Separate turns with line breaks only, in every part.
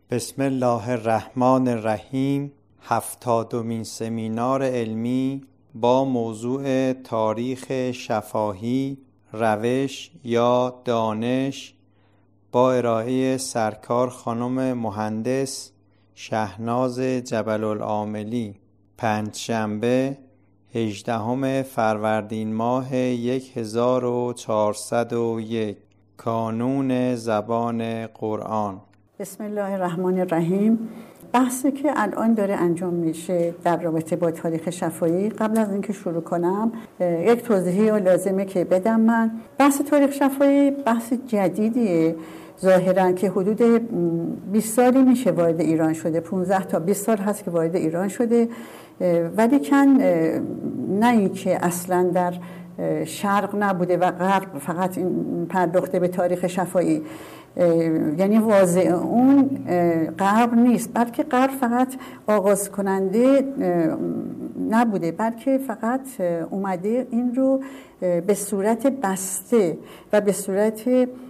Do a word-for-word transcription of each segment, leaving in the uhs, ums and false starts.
بسم الله الرحمن الرحیم. هفتادمین سمینار علمی با موضوع تاریخ شفاهی، روش یا دانش، با ارائه سرکار خانم مهندس شهناز جبل العاملی، پنجشنبه هجدهم فروردین ماه هزار و چهارصد و یک. کانون زبان قرآن.
بسم الله الرحمن الرحیم. بحثی که الان داره انجام میشه در رابطه با تاریخ شفاهی، قبل از اینکه شروع کنم یک توضیحی لازمه که بدم. من بحث تاریخ شفاهی بحث جدیدیه ظاهرا که حدود بیست سالی میشه وارد ایران شده، پانزده تا بیست سال هست که وارد ایران شده، ولی کن نه اینکه اصلا در شرق نبوده و غرب فقط این پرداخته به تاریخ شفاهی، یعنی واضع اون غرب نیست، بلکه غرب فقط آغاز کننده نبوده، بلکه فقط اومده این رو به صورت بسته و به صورت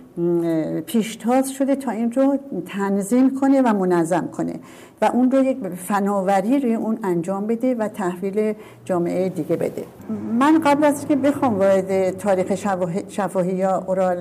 پیشتاز شده تا این رو تنظیم کنه و منظم کنه و اون رو یک فناوری رو اون انجام بده و تحویل جامعه دیگه بده. من قبل از که بخوام وارد تاریخ شفاهی یا اورال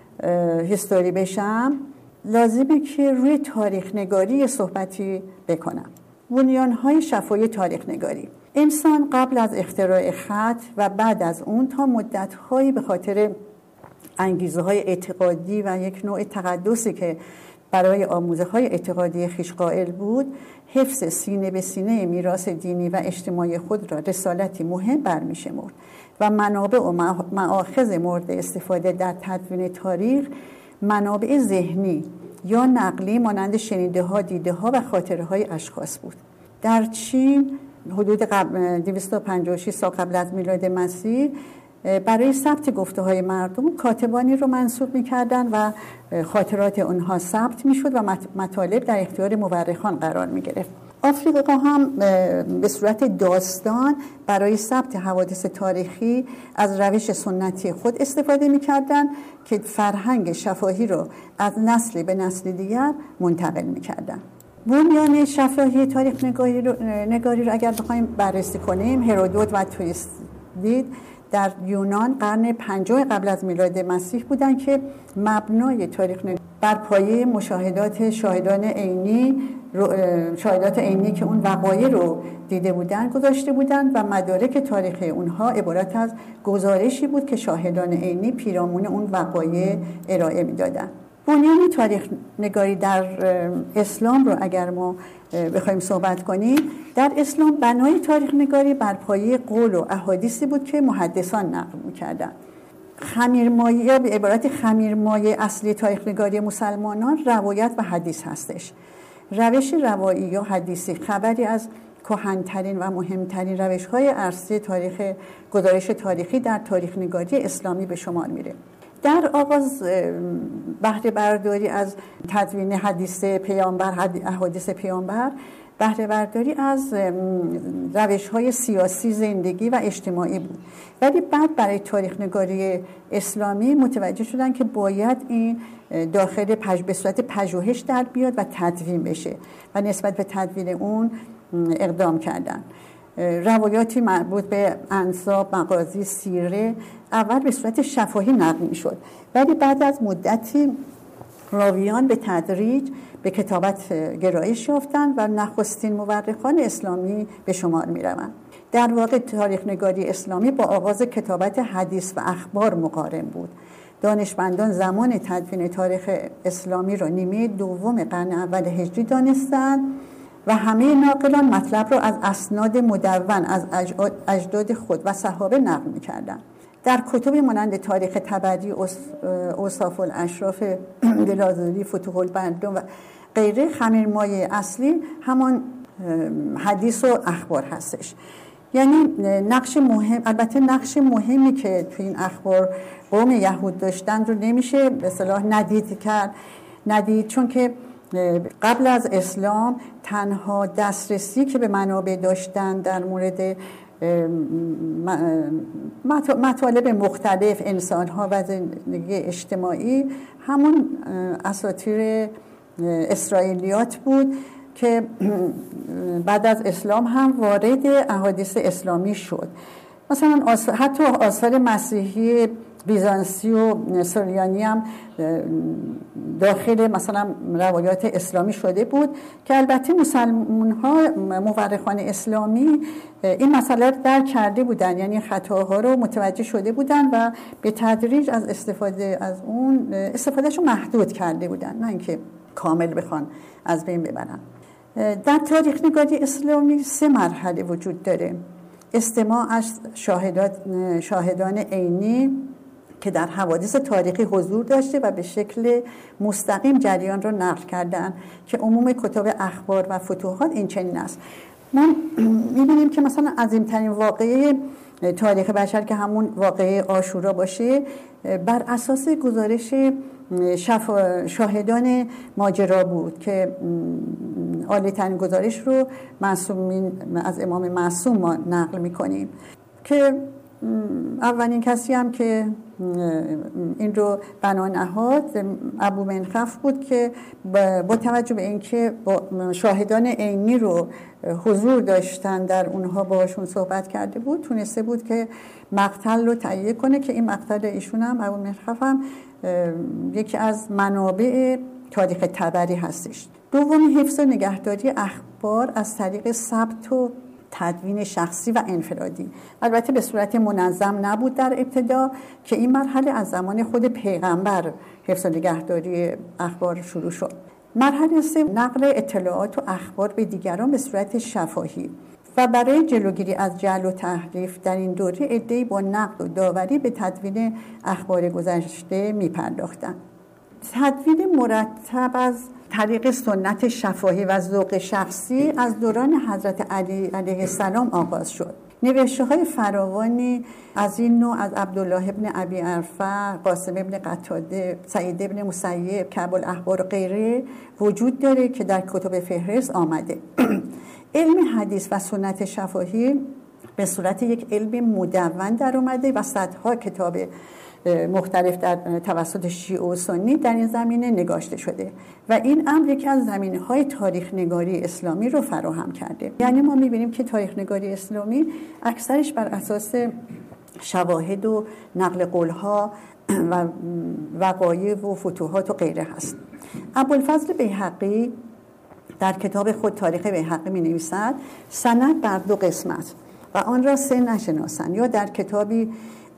هیستوری بشم، لازمه که روی تاریخ نگاری صحبتی بکنم. بنیان‌های شفاهی تاریخ نگاری. انسان قبل از اختراع خط و بعد از اون تا مدت‌هایی به خاطر انگیزه‌های اعتقادی و یک نوع تقدسی که برای آموزه‌های اعتقادی خویش قائل بود، حفظ سینه به سینه میراث دینی و اجتماعی خود را رسالتی مهم برمی‌شمرد و منابع و مآخذ مورد استفاده در تدوین تاریخ منابع ذهنی یا نقلی مانند شنیده‌ها، دیده‌ها و خاطره‌های اشخاص بود. در چین حدود دویست و پنجاه و شش سال قبل از میلاد مسیح برای ثبت گفته‌های مردم کاتبانی رو منصوب می‌کردند و خاطرات اونها ثبت می‌شد و مطالب در اختیار مورخان قرار می‌گرفت. آفریقا هم به صورت داستان برای ثبت حوادث تاریخی از روش سنتی خود استفاده می‌کردند که فرهنگ شفاهی رو از نسل به نسل دیگر منتقل می‌کردند. بنیان شفاهی تاریخ نگاری رو, نگاری رو اگر بخوایم بررسی کنیم، هرودوت و تولیستید در یونان قرن پنجم قبل از میلاد مسیح بودند که مبنای تاریخ نگاری بر پایه مشاهدات شاهدان عینی شاهدات عینی که اون وقایع رو دیده بودند گذاشته بودند و مدارک تاریخی اونها عبارت از گزارشی بود که شاهدان عینی پیرامون اون وقایع ارائه میدادند. بنیان تاریخ نگاری در اسلام رو اگر ما بخوایم صحبت کنیم، در اسلام بنای تاریخ نگاری بر پایه قول و احادیثی بود که محدثان نقل می‌کردند. خمیرمایه یا به عبارت خمیرمایه اصلی تاریخ نگاری مسلمانان روایت و حدیث هستش. روش روایی یا حدیثی خبری از کهن‌ترین و مهمترین روش‌های عرصه تاریخ گزارش تاریخی در تاریخ نگاری اسلامی به شمار میره. در آغاز بهره برداری از تدوین حدیث پیامبر، احادیث پیامبر، بهره برداری از روش‌های سیاسی، زندگی و اجتماعی بود، ولی بعد برای تاریخ نگاری اسلامی متوجه شدن که باید این داخل پژ... به صورت پژوهش در بیاد و تدوین بشه و نسبت به تدوین اون اقدام کردن. روایاتی مربوط به انساب، مغازی، سیره اول به صورت شفاهی نقل می‌شد، ولی بعد از مدتی راویان به تدریج به کتابت گرایش یافتند و نخستین مورخان اسلامی به شمار می‌روند. در واقع تاریخ نگاری اسلامی با آغاز کتابت حدیث و اخبار مقارن بود. دانشمندان زمان تدوین تاریخ اسلامی را نیمه دوم قرن اول هجری دانستند و همه ناقلان مطلب را از اسناد مدون از اجداد خود و صحابه نقل می‌کردند. در کتب مانند تاریخ طبری، اوصاف الاشراف دلازوری، فتوح البلدان و غیره، خمیرمایه اصلی همان حدیث و اخبار هستش. یعنی نقش مهم، البته نقش مهمی که تو این اخبار قوم یهود داشتن رو نمیشه به اصطلاح ندید کرد ندید چون که قبل از اسلام تنها دسترسی که به منابع داشتن در مورد مطالب مختلف انسان‌ها و زندگی اجتماعی همون اساطیر اسرائیلیات بود که بعد از اسلام هم وارد احادیث اسلامی شد. مثلا حتی آثار مسیحی بیزانسی و سوریانی هم داخل مثلا روایات اسلامی شده بود که البته مسلمان ها، مورخان اسلامی این مسئله رو درک کرده بودن، یعنی خطاها رو متوجه شده بودن و به تدریج از استفاده از اون استفادهش رو محدود کرده بودن، نه اینکه کامل بخوان از بین ببرن. در تاریخ نگاری اسلامی سه مرحله وجود داره: استماع از شاهدات شاهدان عینی که در حوادث تاریخی حضور داشته و به شکل مستقیم جریان را نقل کردن که عموم کتاب اخبار و فتوحات این چنین است. ما می‌بینیم که مثلا عظیم‌ترین واقعه تاریخ بشر که همون واقعه عاشورا باشه، بر اساس گزارش شفا... شاهدان ماجرا بود که عالی‌ترین گزارش رو معصومین از امام معصوم ما نقل می‌کنیم که اولین کسی هم که این رو بنا نهاد ابو منخف بود که با توجه به اینکه شاهدان عینی رو حضور داشتن در اونها باشون صحبت کرده بود، تونسته بود که مقتل رو تهیه کنه که این مقتل ایشون هم ابو منخف هم یکی از منابع تاریخ طبری هستش. دومی حفظ و نگهداری اخبار از طریق ثبت و تدوین شخصی و انفرادی، البته به صورت منظم نبود در ابتدا که این مرحله از زمان خود پیغمبر حفظ و نگهداری اخبار شروع شد. مرحله سه نقل اطلاعات و اخبار به دیگران به صورت شفاهی و برای جلوگیری از جعل و تحریف در این دوره عده‌ای با نقل و داوری به تدوین اخبار گذشته می‌پرداختند. تدوین مرتب از طریق سنت شفاهی و ذوق شخصی از دوران حضرت علی علیه السلام آغاز شد. نوشته‌های فراوانی از این نوع از عبدالله ابن ابی ارفع، قاسم ابن قتاده، سعید ابن مسیب، کعب الاحبار و غیره وجود داره که در کتب فهرست آمده. علم حدیث و سنت شفاهی به صورت یک علم مدون در اومده و صدها کتاب مختلف در توسط شیعه و سنی در این زمینه نگاشته شده و این امر یکی از زمینه‌های تاریخ نگاری اسلامی رو فراهم کرده. یعنی ما می‌بینیم که تاریخ نگاری اسلامی اکثرش بر اساس شواهد و نقل قول‌ها و وقایع و فتوحات و غیره هست. ابوالفضل بیهقی در کتاب خود تاریخ بیهقی می‌نویسد سند بر دو قسمت و آن را سه نشناسند، یا در کتابی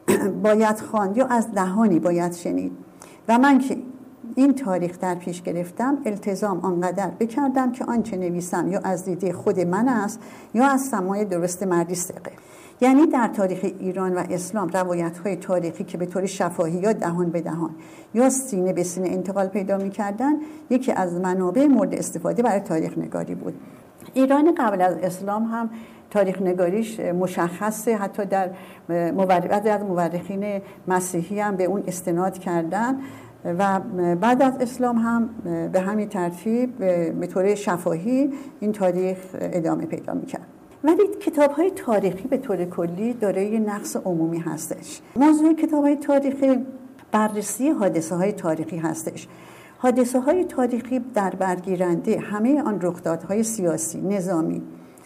باید خواند یا از دهانی باید شنید و من که این تاریخ در پیش گرفتم التزام آنقدر بکردم که آنچه نویسم یا از دیده خود من است یا از سماع درست مردی ثقه. یعنی در تاریخ ایران و اسلام روایت‌های تاریخی که به طور شفاهی یا دهان به دهان یا سینه به سینه انتقال پیدا می‌کردند یکی از منابع مورد استفاده برای تاریخ نگاری بود. ایران قبل از اسلام هم تاریخ نگاریش مشخصه، حتی در مورخ از مورخین مسیحی هم به اون استناد کردن و بعد از اسلام هم به همین ترتیب به طور شفاهی این تاریخ ادامه پیدا می‌کرد. ولی کتاب‌های تاریخی به طور کلی دارای نقص عمومی هستش. موضوع کتاب‌های تاریخی بررسی حادثه‌های تاریخی هستش. حادثه‌های تاریخی در برگیرنده همه آن رخدادهای سیاسی، نظامی،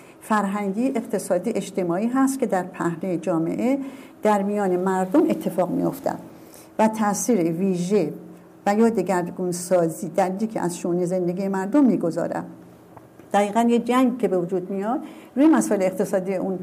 فرهنگی، اقتصادی، اجتماعی هست که در پهنه جامعه در میان مردم اتفاق می‌افتد و تأثیر ویژه و یا دگرگون سازی در که از شؤون زندگی مردم می‌گذارد. دقیقاً یه جنگ که به وجود میاد روی مسائل اقتصادی اون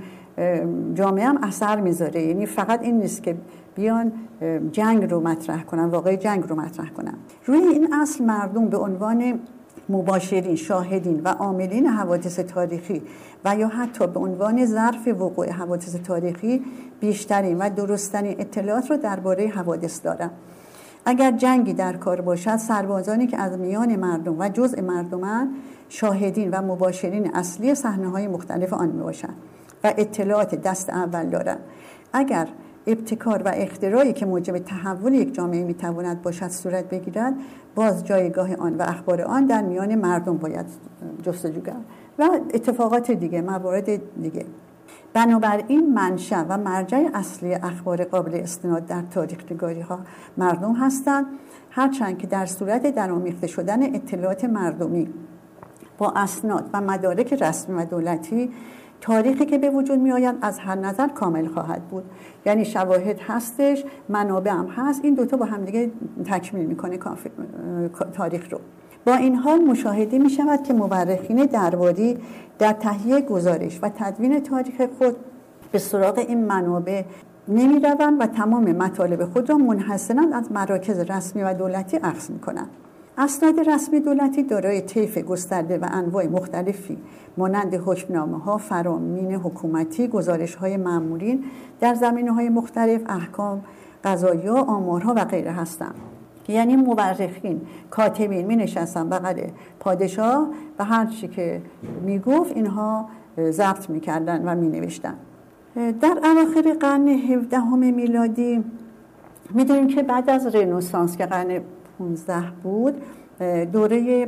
جامعه هم اثر میذاره. یعنی فقط این نیست که بیان جنگ رو مطرح کنن، واقعی جنگ رو مطرح کنن. روی این اصل مردم به عنوان مباشرین، شاهدین و عاملین حوادث تاریخی و یا حتی به عنوان ظرف وقوع حوادث تاریخی بیشترین و درستترین اطلاعات رو درباره حوادث دارن. اگر جنگی در کار باشد، سربازانی که از میان مردم و جزء مردمند شاهدین و مباشرین اصلی صحنه‌های مختلف آن میباشند و اطلاعات دست اول دارند. اگر ابتکار و اختراعی که موجب تحول یک جامعه میتواند باشد صورت بگیرد، باز جایگاه آن و اخبار آن در میان مردم باید جستجو کرد و اتفاقات دیگه، موارد دیگه. بنابراین منشأ و مرجع اصلی اخبار قابل استناد در تاریخ نگاری ها مردم هستند، هرچند که در صورت درآمیخته شدن اطلاعات مردمی با اسناد و مدارک رسمی و دولتی، تاریخی که به وجود می آید از هر نظر کامل خواهد بود. یعنی شواهد هستش، منابع هم هست، این دوتا با هم دیگه تکمیل میکنه تاریخ رو. با این حال مشاهده می شود که مورخین درباری در تهیه گزارش و تدوین تاریخ خود به سراغ این منابع نمی روند و تمام مطالب خود را منحصراً از مراکز رسمی و دولتی اخذ می کنند. اسناد رسمی دولتی دارای طیف گسترده و انواع مختلفی مانند حکمنامه‌ها، فرامین حکومتی، گزارش‌های مامورین در زمینه‌های مختلف، احکام قضایی، آمارها و غیره هستند. یعنی مورخین، کاتبین می نشستن بغل پادشاه و هر چی که می گفت اینها ضبط می کردن و می نوشتن. در اواخر قرن هفدهم میلادی می دونیم که بعد از رنسانس که قرن پانزده بود، دوره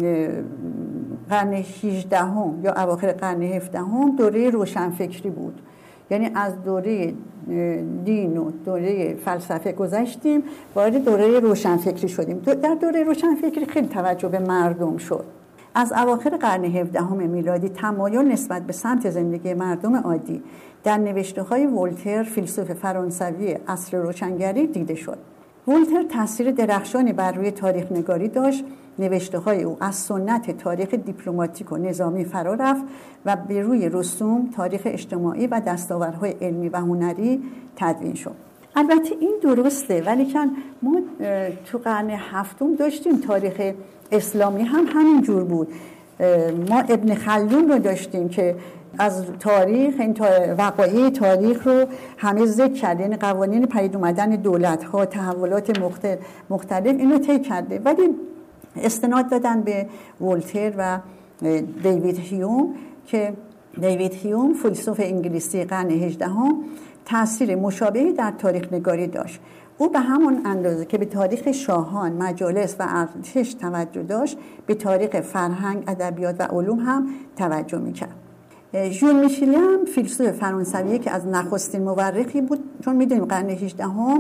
قرن هجدهم یا اواخر قرن هفدهم دوره روشنفکری بود. یعنی از دوره دین و دوره فلسفه گذشتیم، وارد دوره روشنفکری شدیم. در دوره روشنفکری خیلی توجه به مردم شد. از اواخر قرن هفدهم میلادی تمایل نسبت به سمت زندگی مردم عادی در نوشته‌های ولتر، فیلسوف فرانسوی عصر روشنگری دیده شد. ولتر تاثیر درخشانی بر روی تاریخ نگاری داشت. نوشته‌های او از سنت تاریخ دیپلماتیک و نظامی فرا رفت و به روی رسوم، تاریخ اجتماعی و دستاوردهای علمی و هنری تدوین شد. البته این درسته، ولی که ما تو قرن هفتم داشتیم تاریخ اسلامی هم همین جور بود. ما ابن خلدون رو داشتیم که از تاریخ، این وقایع تاریخ رو همه ذکر کرده، یعنی قوانین پدید اومدن دولت‌ها، تحولات مختلف اینو طی کرده، ولی استناد دادن به ولتر و دیوید هیوم که دیوید هیوم فیلسوف انگلیسی قرن هجدهم تأثیر مشابهی در تاریخ نگاری داشت. او به همون اندازه که به تاریخ شاهان، مجالس و ارتش توجه داشت، به تاریخ فرهنگ، ادبیات و علوم هم توجه میکرد. ژول میشلی هم فیلسوف فرانسوی که از نخستین مورخی بود، چون میدونیم قرن هجدهم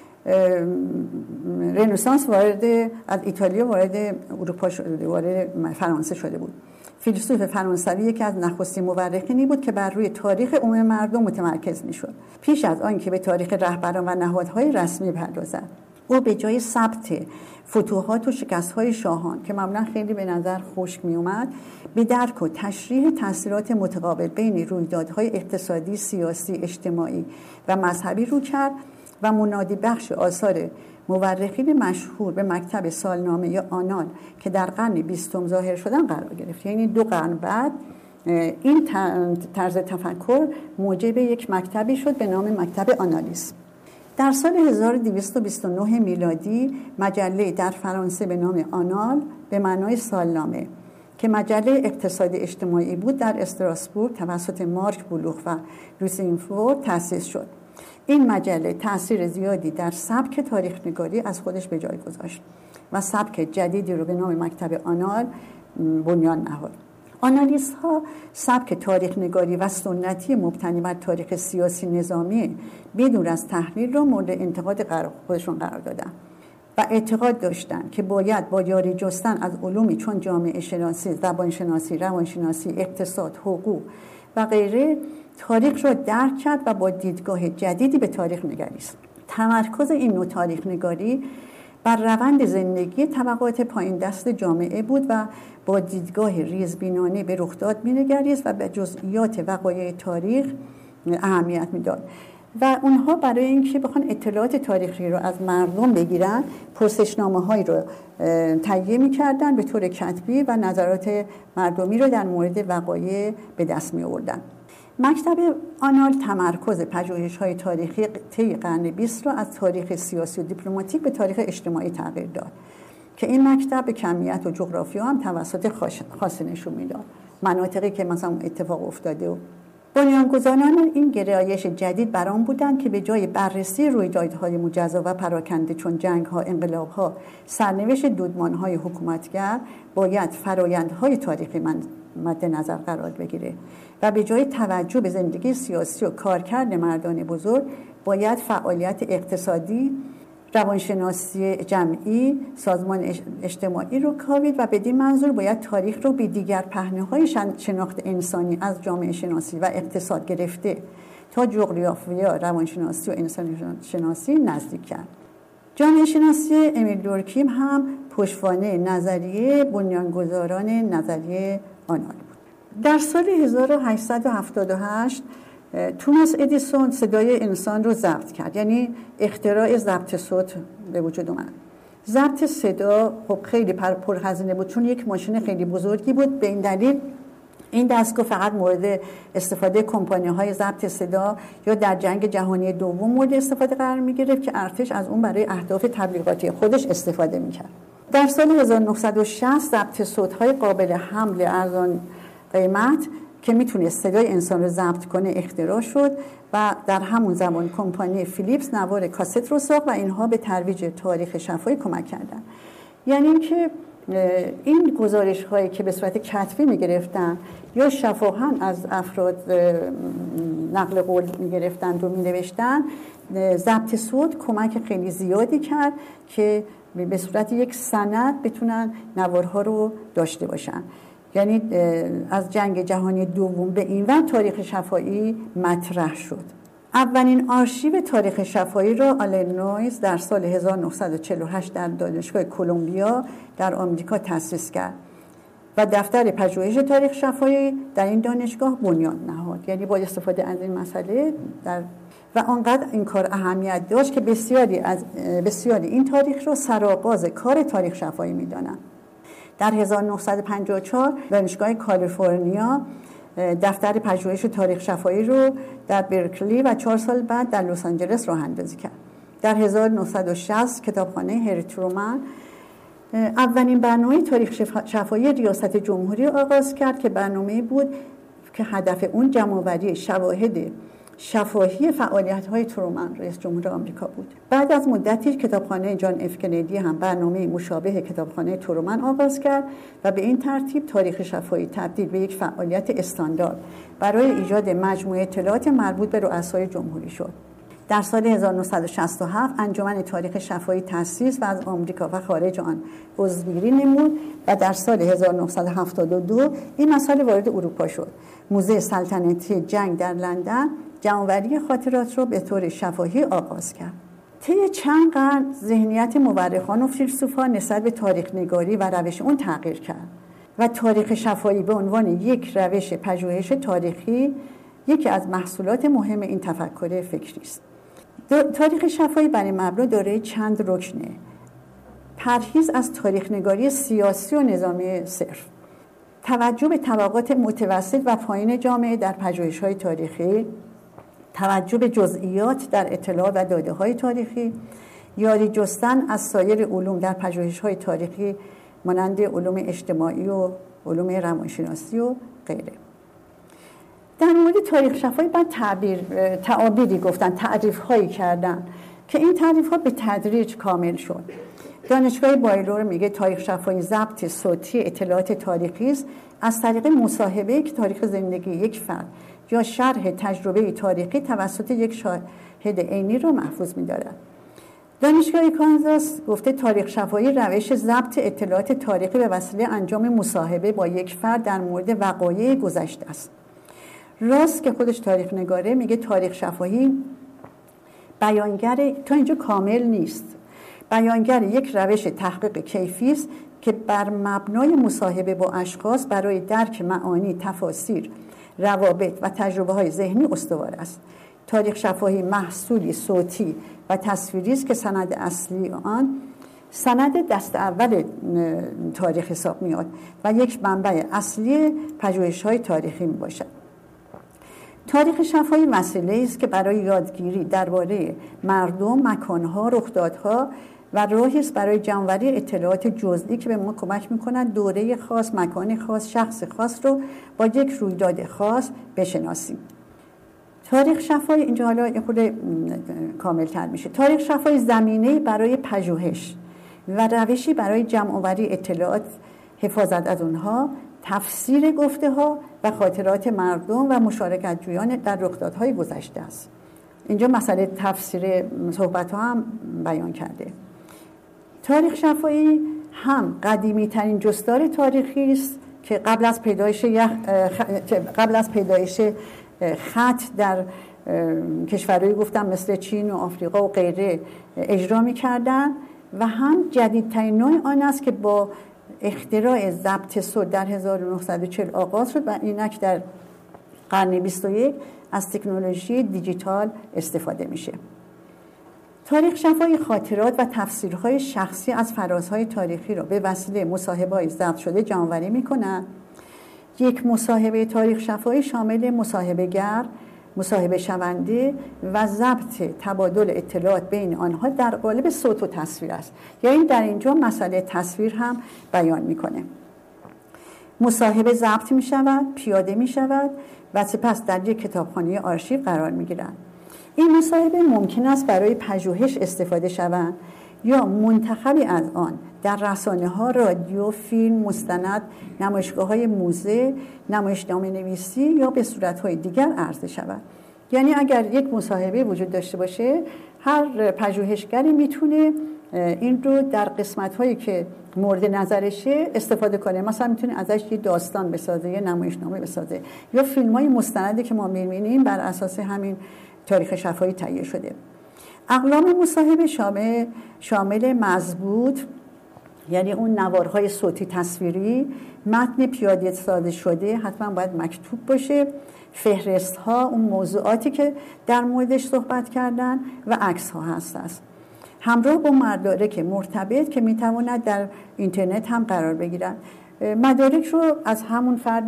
رنسانس وارد از ایتالیا وارد اروپا شده، وارد فرانسه شده بود. فیلسوف فرانسوی که از نخستین مورخینی بود که بر روی تاریخ عموم مردم متمرکز میشد، پیش از آن که به تاریخ رهبران و نهادهای رسمی پردازد. او به جای ثبت فتوحات و شکست‌های شاهان که معمولا خیلی به نظر خشک می‌اومد، به درک و تشریح تأثیرات متقابل بین رویدادهای اقتصادی، سیاسی، اجتماعی و مذهبی رو کرد و منادی بخش آثار مورخین مشهور به مکتب سالنامه یا آنال که در قرن بیستم ظاهر شدن قرار گرفت. یعنی دو قرن بعد این طرز تفکر موجب یک مکتبی شد به نام مکتب آنالیز. در سال هزار و دویست و بیست و نه میلادی مجله در فرانسه به نام آنال به معنای سالنامه که مجله اقتصادی اجتماعی بود در استراسبورگ توسط مارک بلوخ و روسینفورد تأسیس شد. این مجله تأثیر زیادی در سبک تاریخ نگاری از خودش به جای گذاشت و سبک جدیدی رو به نام مکتب آنال بنیان نهاد. آنالیزها سبک تاریخ نگاری و سنتی مبتنی بر تاریخ سیاسی نظامی بدون از تحلیل رو مورد انتقاد قرار خودشون قرار دادن و اعتقاد داشتن که باید با یاری جستن از علومی چون جامعه شناسی، زبان شناسی، روان شناسی، اقتصاد، حقوق و غیره تاریخ را درک کرد و با دیدگاه جدیدی به تاریخ نگریست. تمرکز این نوع تاریخ نگاری بر روند زندگی طبقات پایین دست جامعه بود و با دیدگاه ریزبینانه به رخداد می‌نگریست و به جزئیات وقایع تاریخ اهمیت می‌داد و اونها برای اینکه بخوان اطلاعات تاریخی رو از مردم بگیرن پرسشنامه‌هایی رو تهیه می‌کردن به طور کتبی و نظرات مردمی رو در مورد وقایع به دست می‌آوردن. مکتب آنال تمرکز پژوهش‌های تاریخی طی قرن بیست را از تاریخ سیاسی و دیپلماتیک به تاریخ اجتماعی تغییر داد که این مکتب به کمیت و جغرافیا هم توسط خاصی نشون میداد. مناطقی که مثلا اتفاق افتاده و بنیانگذاران این گرایش جدید بر آن بودند که به جای بررسی رویدادهای مجزا و پراکنده چون جنگ‌ها، انقلاب‌ها، سرنوشت دودمان‌های حکومتگر باید فرآیندهای تاریخی مد نظر قرار بگیره و به جای توجه به زندگی سیاسی و کارکرد مردان بزرگ باید فعالیت اقتصادی، روانشناسی جمعی، سازمان اجتماعی رو کاوید و بدین منظور باید تاریخ رو به دیگر پهنه‌های شناخت انسانی از جامعه شناسی و اقتصاد گرفته تا جغرافیا، روانشناسی و انسان شناسی نزدیک کرد. جامعه شناسی امیل دورکیم هم پشتوانه نظریه بنیانگذاران نظریه آنال بود. در سال هزار و هشتصد و هفتاد و هشت توماس ادیسون صدای انسان رو ضبط کرد، یعنی اختراع ضبط صوت به وجود اومد. ضبط صدا خب خیلی پرهزینه بود چون یک ماشین خیلی بزرگی بود. به این دلیل این دستگاه فقط مورد استفاده کمپانی‌های ضبط صدا یا در جنگ جهانی دوم مورد استفاده قرار می‌گرفت که ارتش از اون برای اهداف تبلیغاتی خودش استفاده می‌کرد. در سال هزار و نهصد و شصت ضبط صوت‌های قابل حمل ارزان قیمت که میتونه صدای انسان رو ضبط کنه اختراع شد و در همون زمان کمپانی فیلیپس نوار کاست رو ساخت و اینها به ترویج تاریخ شفاهی کمک کردن. یعنی اینکه این گزارش هایی که به صورت کتبی میگرفتن یا شفاهن از افراد نقل قول میگرفتن و مینوشتن، ضبط صوت کمک خیلی زیادی کرد که به صورت یک سند بتونن نوارها رو داشته باشن. یعنی از جنگ جهانی دوم به این ور تاریخ شفاهی مطرح شد. اولین آرشیو تاریخ شفاهی را آلن نویز در سال هزار و نهصد و چهل و هشت در دانشگاه کلمبیا در آمریکا تأسیس کرد و دفتر پژوهش تاریخ شفاهی در این دانشگاه بنیان نهاد. یعنی با استفاده از این مسئله در و آنقدر این کار اهمیت داشت که بسیاری از بسیاری این تاریخ را سرآغاز کار تاریخ شفاهی می‌دانند. در هزار و نهصد و پنجاه و چهار دانشگاه کالیفرنیا دفتر پژوهش تاریخ شفاهی رو در برکلی و چهار سال بعد در لس آنجلس راه اندازی کرد. در هزار و نهصد و شصت کتابخانه هری ترومن اولین برنامه تاریخ شفاهی ریاست جمهوری آغاز کرد که برنامه‌ای بود که هدف اون جمع‌آوری شواهد شفاهی فعالیت‌های ترومن رئیس جمهور آمریکا بود. بعد از مدتی کتابخانه جان اف کندی هم برنامه مشابه کتابخانه ترومن آغاز کرد و به این ترتیب تاریخ شفاهی تبدیل به یک فعالیت استاندارد برای ایجاد مجموعه اطلاعات مربوط به رؤسای جمهوری شد. در سال هزار و نهصد و شصت و هفت انجمن تاریخ شفاهی تأسیس و از آمریکا و خارج آن عضوگیری نمود و در سال هزار و نهصد و هفتاد و دو این مسئله وارد اروپا شد. موزه سلطنتی جنگ در لندن جمع‌آوری خاطرات را به طور شفاهی آغاز کرد. طی چند قرن ذهنیت مورخان و فیلسوفان نسبت به تاریخ نگاری و روش اون تغییر کرد و تاریخ شفاهی به عنوان یک روش پژوهش تاریخی یکی از محصولات مهم این تفکر فکری است. تاریخ شفاهی بر این مبنا دارای چند رکنه: پرهیز از تاریخ نگاری سیاسی و نظامی صرف، توجه به طبقات متوسط و پایین جامعه در پژوهش‌های تاریخی، توجه به جزئیات در اطلاع و داده‌های تاریخی، یاری جستن از سایر علوم در پژوهش‌های تاریخی مانند علوم اجتماعی و علوم روانشناسی و غیره. در مورد تاریخ شفاهی بعد تعبیر تعابیری گفتن، تعریف‌هایی کردن که این تعریف‌ها به تدریج کامل شد. دانشگاه بایلور میگه تاریخ شفاهی ضبط صوتی اطلاعات تاریخی است از طریق مصاحبه که تاریخ زندگی یک فرد یا شرح تجربه تاریخی توسط یک شاهد عینی رو محفوظ می‌دارد. دانشگاه کانزاس گفته تاریخ شفاهی روش ضبط اطلاعات تاریخی به وسیله انجام مصاحبه با یک فرد در مورد وقایع گذشته است. راست که خودش تاریخ نگاره میگه تاریخ شفاهی بیانگر تا اینجا کامل نیست. بیانگر یک روش تحقیق کیفی است که بر مبنای مصاحبه با اشخاص برای درک معانی، تفاسیر، روابط و تجربه‌های ذهنی استوار است. تاریخ شفاهی محصولی صوتی و تصویری است که سند اصلی آن سند دست اول تاریخ حساب میاد و یک منبع اصلی پژوهش‌های تاریخی میباشد. تاریخ شفاهی وسیله‌ای است که برای یادگیری درباره مردم، مکان‌ها، رخدادها و راهی است برای جمع‌آوری اطلاعات جزئی که به ما کمک می‌کنند دوره خاص، مکان خاص، شخص خاص رو با یک رویداد خاص بشناسیم. تاریخ شفاهی اینجا حالا یه خورده کامل تر میشه. تاریخ شفاهی زمینه برای پژوهش و روشی برای جمع آوری اطلاعات، حفاظت از اونها، تفسیر گفته ها و خاطرات مردم و مشارکت جویان در رخدادهای گذشته است. اینجا مسئله تفسیر صحبت ها هم بیان کرده. تاریخ شفاهی هم قدیمی ترین جستار تاریخی است که قبل از پیدایش یخ... قبل از پیدایش خط در کشورهایی گفتم مثل چین و آفریقا و غیره اجرا می‌کردن و هم جدیدترین نوع آن است که با اختراع ضبط صوت در هزار و نهصد و چهل آغاز شد و اینک در قرن بیست و یک از تکنولوژی دیجیتال استفاده میشه. تاریخ شفاهی خاطرات و تفسیرهای شخصی از فرازهای تاریخی را به وسیله مصاحبه‌های ضبط شده جمع‌آوری می‌کنند. یک مصاحبه تاریخ شفاهی شامل مصاحبه‌گر، مصاحبه شونده و ضبط تبادل اطلاعات بین آنها در قالب صوت و تصویر است. یعنی در اینجا مسئله تصویر هم بیان می‌کنه. مصاحبه ضبط می‌شود، پیاده می‌شود و سپس در یک کتابخانه آرشیو قرار می‌گیرد. این مصاحبه ممکن است برای پژوهش استفاده شوند یا منتخبی از آن در رسانه‌ها، رادیو، فیلم، مستند، نمایشگاه‌های موزه، نمایشنامه نویسی یا به صورت‌های دیگر عرضه شود. یعنی اگر یک مصاحبه وجود داشته باشه، هر پژوهشگری میتونه این رو در قسمت‌هایی که مورد نظرشه استفاده کنه. مثلا میتونه ازش یه داستان بسازه، یه نمایشنامه بسازه، یا فیلم‌های مستندی که ما می‌بینیم بر اساس همین تاریخ شفاهی تهیه شده. اقلام مصاحبه شامل شامل مضبوط، یعنی اون نوارهای صوتی تصویری، متن پیاده ساده شده حتما باید مکتوب باشه، فهرست ها، اون موضوعاتی که در موردش صحبت کردن و عکس ها هست است. همراه با مدارک مرتبط که میتواند در اینترنت هم قرار بگیرن. مدارک رو از همون فرد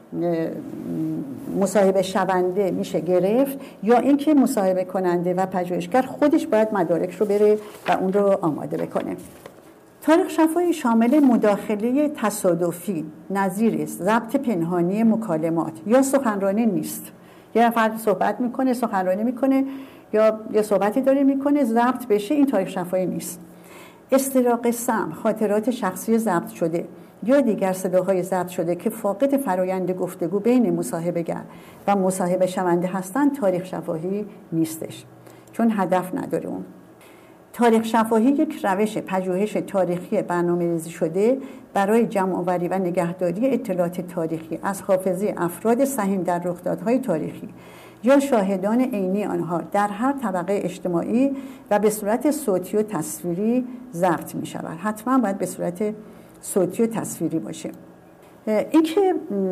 مصاحبه شونده میشه گرفت، یا اینکه مصاحبه کننده و پژوهشگر خودش باید مدارک رو بره و اون رو آماده بکنه. تاریخ شفاهی شامل مداخله تصادفی نظیر ضبط پنهانی مکالمات یا سخنرانی نیست. یه نفر صحبت میکنه، سخنرانی میکنه یا یه صحبتی داره میکنه، ضبط بشه، این تاریخ شفاهی نیست. استراق سمع، خاطرات شخصی ضبط شده یا دیگر صداهای ضبط شده که فاقد فرایند گفتگو بین مصاحبه‌گر و مصاحبه شونده هستند تاریخ شفاهی نیستش، چون هدف نداره. اون تاریخ شفاهی یک روش پژوهش تاریخی برنامه‌ریزی شده برای جمع‌آوری و نگهداری اطلاعات تاریخی از حافظه افراد سهیم در رخدادهای تاریخی یا شاهدان عینی آنها در هر طبقه اجتماعی و به صورت صوتی و تصویری ضبط می‌شود. حتما باید به صورت صوتی و تصویری باشه. این که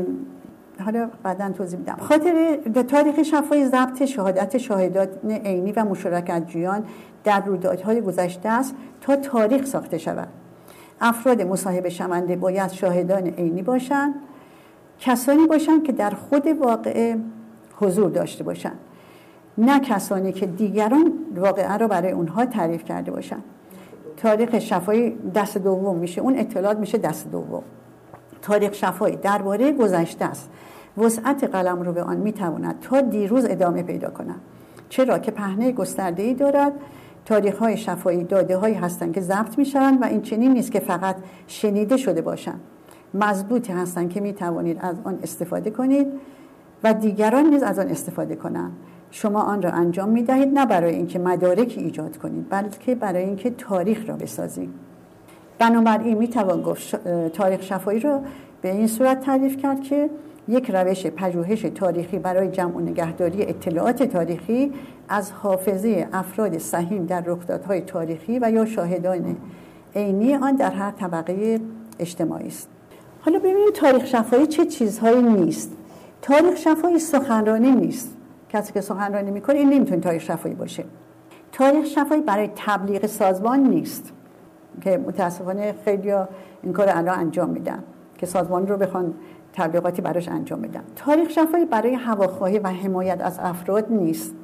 حالا بعداً توضیح میدم. خاطر تاریخ شفاهی ضبط شهادت شاهدان عینی و مشارکت جویان در رویدادهای گذشته است تا تاریخ ساخته شود. افراد مصاحبه شونده باید شاهدان عینی باشند، کسانی باشند که در خود واقعه حضور داشته باشند، نه کسانی که دیگران واقعه را برای اونها تعریف کرده باشند. تاریخ شفاهی دست دوم میشه، اون اطلاعات میشه دست دوم. تاریخ شفاهی درباره گذشته است. وسعت قلم رو به آن میتواند تا دیروز ادامه پیدا کند، چرا که پهنه گسترده‌ای دارد. تاریخ‌های شفاهی داده‌هایی هستند که ضبط میشوند و این چنین نیست که فقط شنیده شده باشند. مضبوطی هستند که میتوانید از آن استفاده کنید و دیگران نیز از آن استفاده کنند. شما آن را انجام می‌دهید نه برای اینکه مدارکی ایجاد کنید، بلکه برای اینکه تاریخ را بسازید. بنابراین میتوان گفت تاریخ شفاهی را به این صورت تعریف کرد که یک روش پژوهش تاریخی برای جمع و نگهداری اطلاعات تاریخی از حافظه افراد سهیم در رخدادهای تاریخی و یا شاهدان عینی آن در هر طبقه اجتماعی است. حالا ببینید تاریخ شفاهی چه چیزهایی نیست. تاریخ شفاهی سخنرانی نیست. کسی که سخنرانی میکنه این نمیتونه تاریخ شفاهی باشه. تاریخ شفاهی برای تبلیغ سازمان نیست که متاسفانه خیلی‌ها این کار الان انجام میدن که سازمان رو بخوان تبلیغاتی براش انجام بدن. تاریخ شفاهی برای هواخواهی و حمایت از افراد نیست.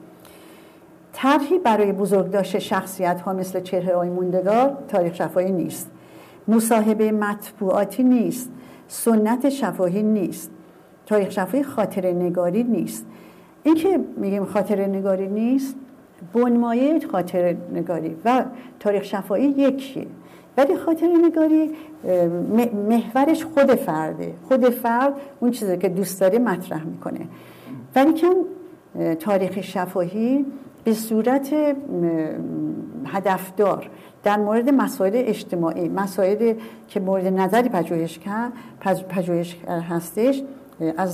طرحی برای بزرگداشت شخصیت‌ها مثل چهره‌های موندگار تاریخ شفاهی نیست. مصاحبه مطبوعاتی نیست. سنت شفاهی نیست. تاریخ شفاهی خاطره نگاری نیست. این که میگیم خاطره نگاری نیست، بنمایه خاطره نگاری و تاریخ شفاهی یکیه، ولی خاطره نگاری محورش خود فرده، خود فرد اون چیزی که دوست داره مطرح میکنه، ولی که تاریخ شفاهی به صورت هدفدار در مورد مسائل اجتماعی، مسائل که مورد نظری پژوهشگر پژوهشگر هستش، از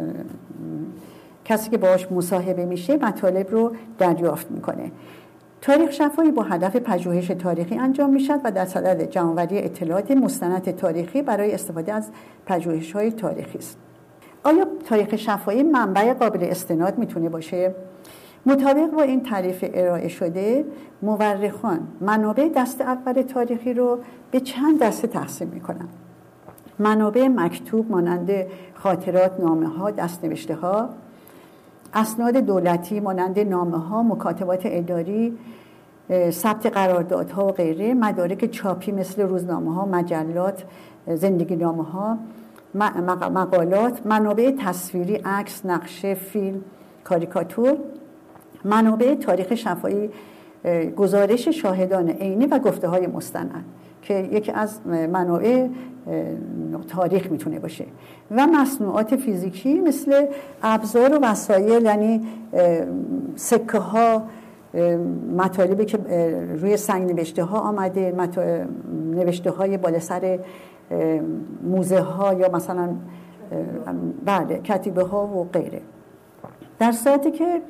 کسی که باهاش مصاحبه میشه مطالب رو دریافت میکنه. تاریخ شفاهی با هدف پژوهش تاریخی انجام میشد و در صدد جمع‌آوری اطلاعات مستند تاریخی برای استفاده از پژوهش‌های تاریخی است. آیا تاریخ شفاهی منبع قابل استناد میتونه باشه؟ مطابق با این تعریف ارائه شده، مورخان منابع دست اول تاریخی رو به چند دسته تقسیم میکنن. منابع مکتوب مانند خاطرات، نامه‌ها، دست‌نوشته‌ها، اسناد دولتی مانند نامه‌ها، مکاتبات اداری، ثبت قراردادها و غیره، مدارک چاپی مثل روزنامه‌ها، مجلات، زندگینامه‌ها، مقالات، منابع تصویری، عکس، نقشه، فیلم، کاریکاتور، منابع تاریخ شفاهی، گزارش شاهدان عینی و گفته‌های مستند که یکی از منابع تاریخ میتونه باشه، و مصنوعات فیزیکی مثل ابزار و وسایل، یعنی سکه ها، مطالبی که روی سنگ نوشته ها آمده، نوشته های بالا سر موزه ها یا مثلا بله کتیبه ها و غیره. در صورتی که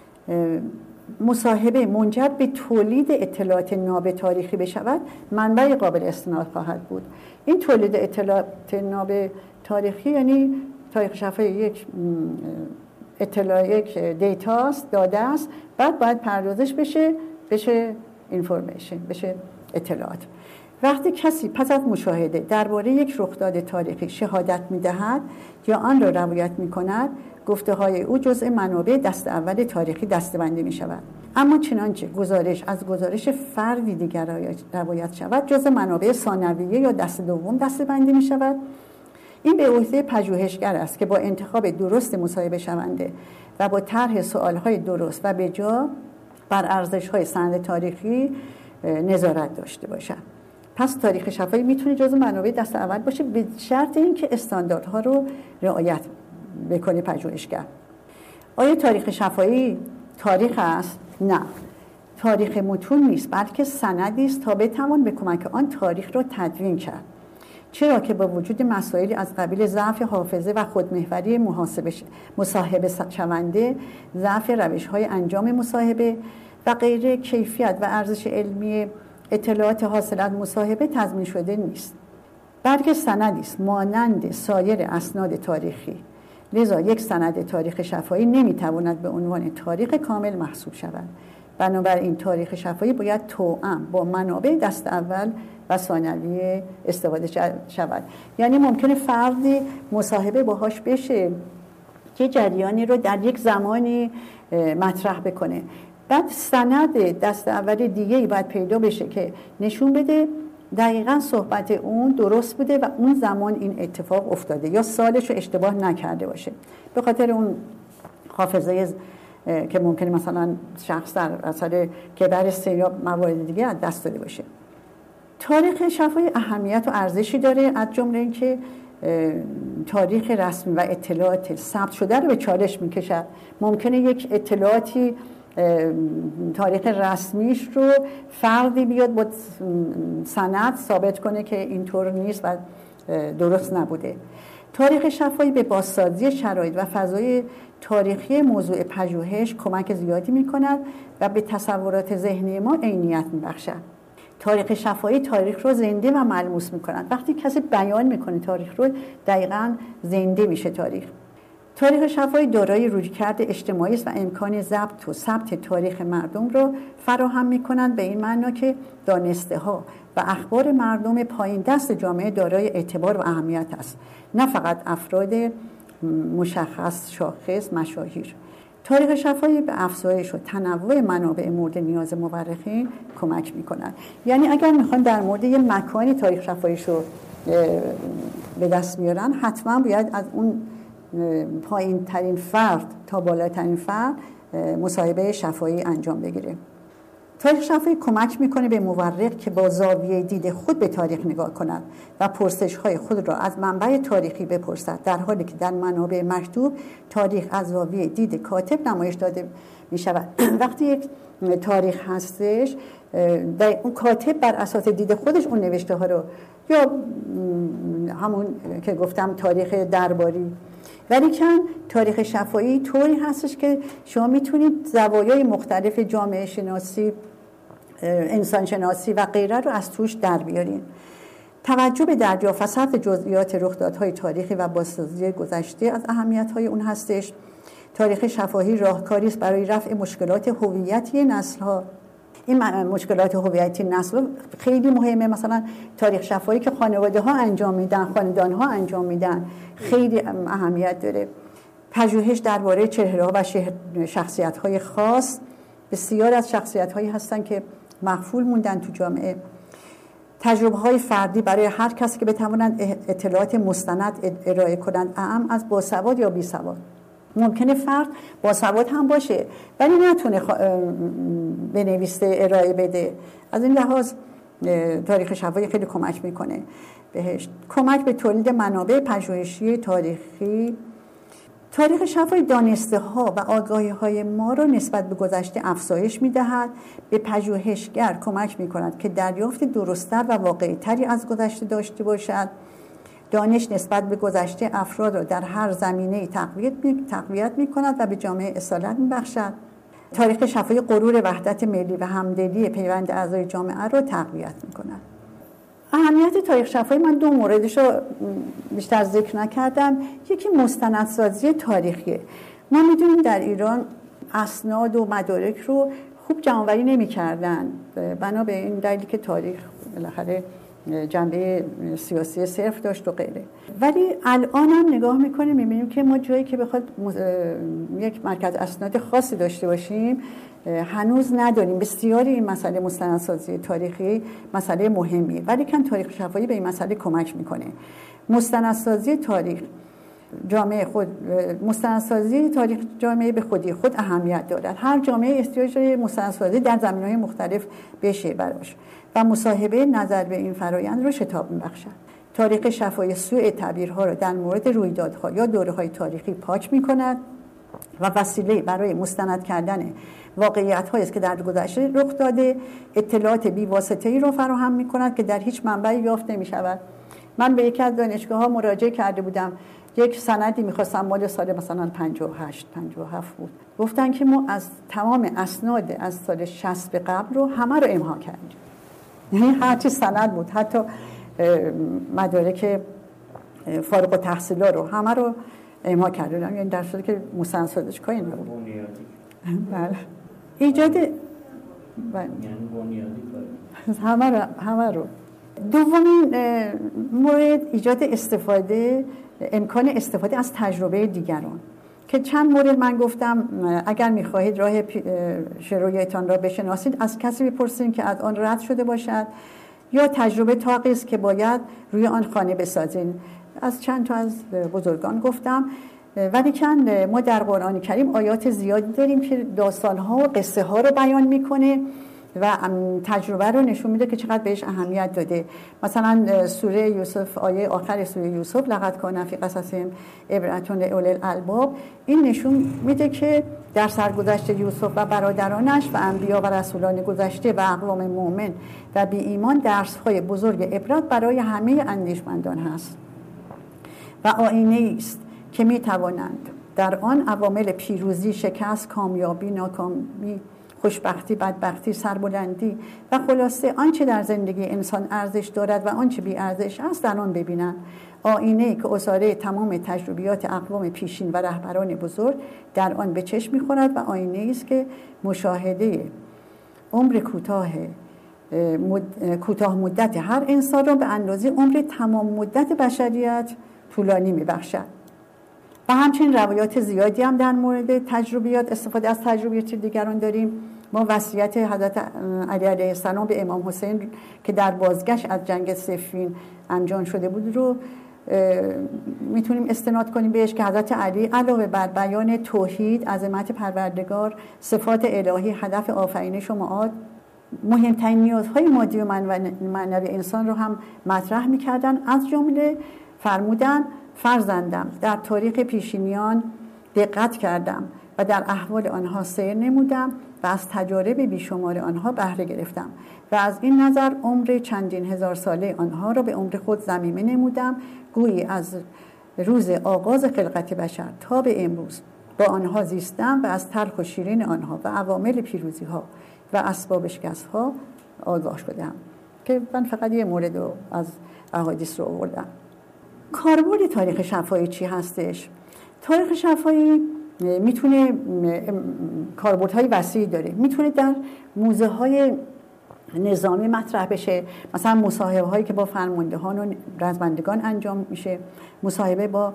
مصاحبه منجر به تولید اطلاعات ناب تاریخی بشود، منبع قابل استناد خواهد بود. این تولید اطلاعات ناب تاریخی یعنی تاریخ شفاهی یک اطلاع، یک دیتاست، داده است، بعد باید پردازش بشه بشه اینفورمیشن، بشه اطلاعات. وقتی کسی پس از مشاهده درباره یک رخداد تاریخی شهادت می‌دهد یا آن را روایت می‌کند، گفته‌های او جزء منابع دست اول تاریخی دسته‌بندی می‌شود. اما چنانچه گزارش از گزارش فردی دیگر روایت شود، جزء منابع ثانویه یا دست دوم دسته‌بندی می‌شود. این به عهده پژوهشگر است که با انتخاب درست مصاحبه شونده و با طرح سوال‌های درست و به جا بر ارزش‌های سند تاریخی نظارت داشته باشد. پس تاریخ شفاهی میتونه جزء منابع دست اول باشه به شرط اینکه استانداردها رو رعایت بکنه پژوهشگر. آیا تاریخ شفاهی تاریخ است؟ نه. تاریخ متون نیست، بلکه سندی است تا بتوان به کمک آن تاریخ را تدوین کرد. چرا که با وجود مسائلی از قبیل ضعف حافظه و خودمحوری محاسبه مصاحبه شونده، ضعف روش‌های انجام مصاحبه و غیره، کیفیت و ارزش علمی اطلاعات حاصل از مصاحبه تضمین شده نیست، بلکه سندی است مانند سایر اسناد تاریخی. لذا یک سند تاریخ شفاهی نمیتواند به عنوان تاریخ کامل محسوب شود. بنابراین تاریخ شفاهی باید توأم با منابع دست اول و ثانویه استفاده شود. یعنی ممکنه فردی مصاحبه باهاش بشه که جریانی رو در یک زمانی مطرح بکنه، بعد سند دست اول دیگه‌ای باید پیدا بشه که نشون بده دقیقاً صحبت اون درست بوده و اون زمان این اتفاق افتاده یا سالش رو اشتباه نکرده باشه، به خاطر اون حافظه که ممکنه مثلا شخص در اثر کبر سن یا موارد دیگه از دست داده باشه. تاریخ شفاهی اهمیت و ارزشی داره، از جمله اینکه تاریخ رسمی و اطلاعات ثبت شده رو به چالش میکشد. ممکنه یک اطلاعاتی تاریخ رسمیش رو فردی بیاد با سند ثابت کنه که اینطور نیست و درست نبوده. تاریخ شفاهی به بازسازی شرایط و فضای تاریخی موضوع پژوهش کمک زیادی می‌کند و به تصورات ذهنی ما عینیت می‌بخشد. تاریخ شفاهی تاریخ رو زنده و ملموس می‌کند. وقتی کسی بیان می‌کنه تاریخ رو، دقیقاً زنده میشه تاریخ. تاریخ شفاهی دارای رویکرد اجتماعی است و امکان ضبط و ثبت تاریخ مردم را فراهم می‌کنند، به این معنا که دانسته‌ها و اخبار مردم پایین دست جامعه دارای اعتبار و اهمیت است، نه فقط افراد مشخص، شاخص، مشاهیر. تاریخ شفاهی به افزایش و تنوع منابع مورد نیاز مورخین کمک می‌کند. یعنی اگر می‌خوان در مورد یه مکانی تاریخ شفاهیشو به دست بیارن، حتما باید از اون پایین ترین فرد تا بالاترین فرد مصاحبه شفاهی انجام بگیره. تاریخ شفاهی کمک میکنه به مورخ که با زاویه دید خود به تاریخ نگاه کند و پرسش‌های خود را از منبع تاریخی بپرسد، در حالی که در منابع مکتوب تاریخ از زاویه دید کاتب نمایش داده میشود. وقتی یک تاریخ هستش، در اون کاتب بر اساس دید خودش اون نوشته ها رو، یا همون که گفتم تاریخ درباری، ولی کن تاریخ شفاهی طوری هستش که شما میتونید زوایای مختلف جامعه شناسی، انسان شناسی و غیره رو از توش در بیارین. توجه به دریافت و ثبت جزئیات رخدادهای تاریخی و بازسازی گذشته از اهمیت‌های اون هستش. تاریخ شفاهی راهکاری است برای رفع مشکلات هویتی نسل‌ها. این مشکلات هویتی نسل خیلی مهمه. مثلا تاریخ شفاهی که خانواده ها انجام میدن، خاندان ها انجام میدن، خیلی اهمیت داره. پژوهش درباره چهره‌ها و شخصیت های خاص. بسیار از شخصیت هایی هستن که مغفول موندن تو جامعه. تجربه های فردی برای هر کسی که بتوانند اطلاعات مستند ارائه کنند، اعم از باسواد یا بیسواد. ممکنه فرد باسواد هم باشه ولی نتونه بنویسه ارائه بده. از این لحاظ تاریخ شفاهی خیلی کمک میکنه بهش. کمک به تولید منابع پژوهشی تاریخی. تاریخ شفاهی دانسته ها و آگاهی های ما را نسبت به گذشته افزایش میدهد. به پژوهشگر کمک میکند که دریافت درست‌تر و واقعی‌تری از گذشته داشته باشد. دانش نسبت به گذشته افراد را در هر زمینه‌ای تقویت می، تقویت می‌کند و به جامعه اصالت می‌بخشد. تاریخ شفاهی غرور وحدت ملی و همدلی پیوند اعضای جامعه را تقویت می‌کند. اهمیت تاریخ شفاهی من دو موردش رو بیشتر ذکر نکردم. یکی مستندسازی تاریخیه. ما می‌دونیم در ایران اسناد و مدارک رو خوب جمع‌آوری نمی‌کردن، بنا به این دلیلی که تاریخ بالاخره جنبه سیاسی صرف داشت و غیره. ولی الان هم نگاه میکنیم میبینیم که ما جایی که بخواد یک مرکز اسناد خاصی داشته باشیم هنوز نداریم. بسیاری این مسئله مستندسازی تاریخی مسئله مهمیه، ولی کن تاریخ شفاهی به این مسئله کمک میکنه. مستندسازی تاریخ جامعه خود مستندسازی تاریخ جامعه به خودی خود اهمیت دارد. هر جامعه احتیاج داره مستندسازی در زمینه‌های مختلف بشه براش و مصاحبه نظر به این فرایند رو شتاب می‌بخشد. تاریخ شفاهی سوء تعبیرها را در مورد رویدادها یا دوره‌های تاریخی پاک می‌کند و وسیله برای مستند کردن واقعیت‌هایی است که در گذشته رخ داده. اطلاعات بی‌واسطه‌ای را فراهم می‌کند که در هیچ منبعی یافت نمی‌شود. من به یکی از دانشگاه‌ها مراجعه کرده بودم، یک سندی می‌خواستم مال سال مثلا پنجاه و هشت پنجاه و هفت بود. گفتن که ما از تمام اسناد از سال شصت به قبل رو همه رو امضا کردیم. یعنی هر چی سند بود، حتی مدارک فارغ التحصیلا رو همه رو امضا کردیم، یعنی در صورتی که مستندسازیش کاری نبود. بله. ایجاد بله.
یعنی بنیادی کاری.
همه رو همه رو. دومین مورد ایجاد استفاده، امکان استفاده از تجربه دیگران که چند مورد من گفتم. اگر می‌خواهید راه شروعیتان را بشناسید از کسی بپرسید که از آن رد شده باشد، یا تجربه تاقی است که باید روی آن خانه بسازید. از چند تا از بزرگان گفتم. ولی چند ما در قرآن کریم آیات زیادی داریم که داستان‌ها و قصه ها رو بیان می‌کنه و تجربه رو نشون میده که چقدر بهش اهمیت داده. مثلا سوره یوسف، آیه آخر سوره یوسف، لقد کان فی قصصهم عبرة لأولی الالباب، این نشون میده که در سرگذشت یوسف و برادرانش و انبیا و رسولان گذشته و اقوام مؤمن و بی ایمان درس‌های بزرگ عبرت برای همه اندیشمندان هست و آینه است که میتوانند در آن عوامل پیروزی، شکست، کامیابی، ناکامی، خوشبختی، بدبختی، سربلندی و خلاصه آنچه در زندگی انسان ارزش دارد و آنچه بی ارزش است در آن ببینند. آینه‌ای که عصاره تمام تجربیات اقوام پیشین و رهبران بزرگ در آن به چشم می‌خورد و آینه‌ای است که مشاهده عمر کوتاه مد... کوتاه مدت هر انسان را به اندازه عمر تمام مدت بشریت طولانی می‌بخشد. و همچنین روایات زیادی هم در مورد تجربیات، استفاده از تجربیات دیگران داریم. ما وصیت حضرت علی علیه السلام به امام حسین که در بازگشت از جنگ صفین انجام شده بود رو میتونیم استناد کنیم بهش که حضرت علی علاوه بر بیان توحید، عظمت پروردگار، صفات الهی، هدف آفرینش و معاد، مهمترین نیازهای مادی و معنوی انسان رو هم مطرح میکردن. از جمله فرمودن فرزندم در تاریخ پیشینیان دقت کردم و در احوال آنها سیر نمودم و از تجارب بیشمار آنها بهره گرفتم و از این نظر عمر چندین هزار ساله آنها را به عمر خود ضمیمه نمودم، گویی از روز آغاز خلقت بشر تا به امروز با آنها زیستم و از تلخ و شیرین آنها و عوامل پیروزی ها و اسباب شکست ها آگاه شدم. که من فقط یه مورد رو از احادیث رو آوردم. کاربرد تاریخ شفاهی چی هستش؟ تاریخ شفاهی میتونه کاربردهای وسیعی داره. میتونه در موزه های نظامی مطرح بشه، مثلا مصاحبه هایی که با فرماندهان و رزمندگان انجام میشه، مصاحبه با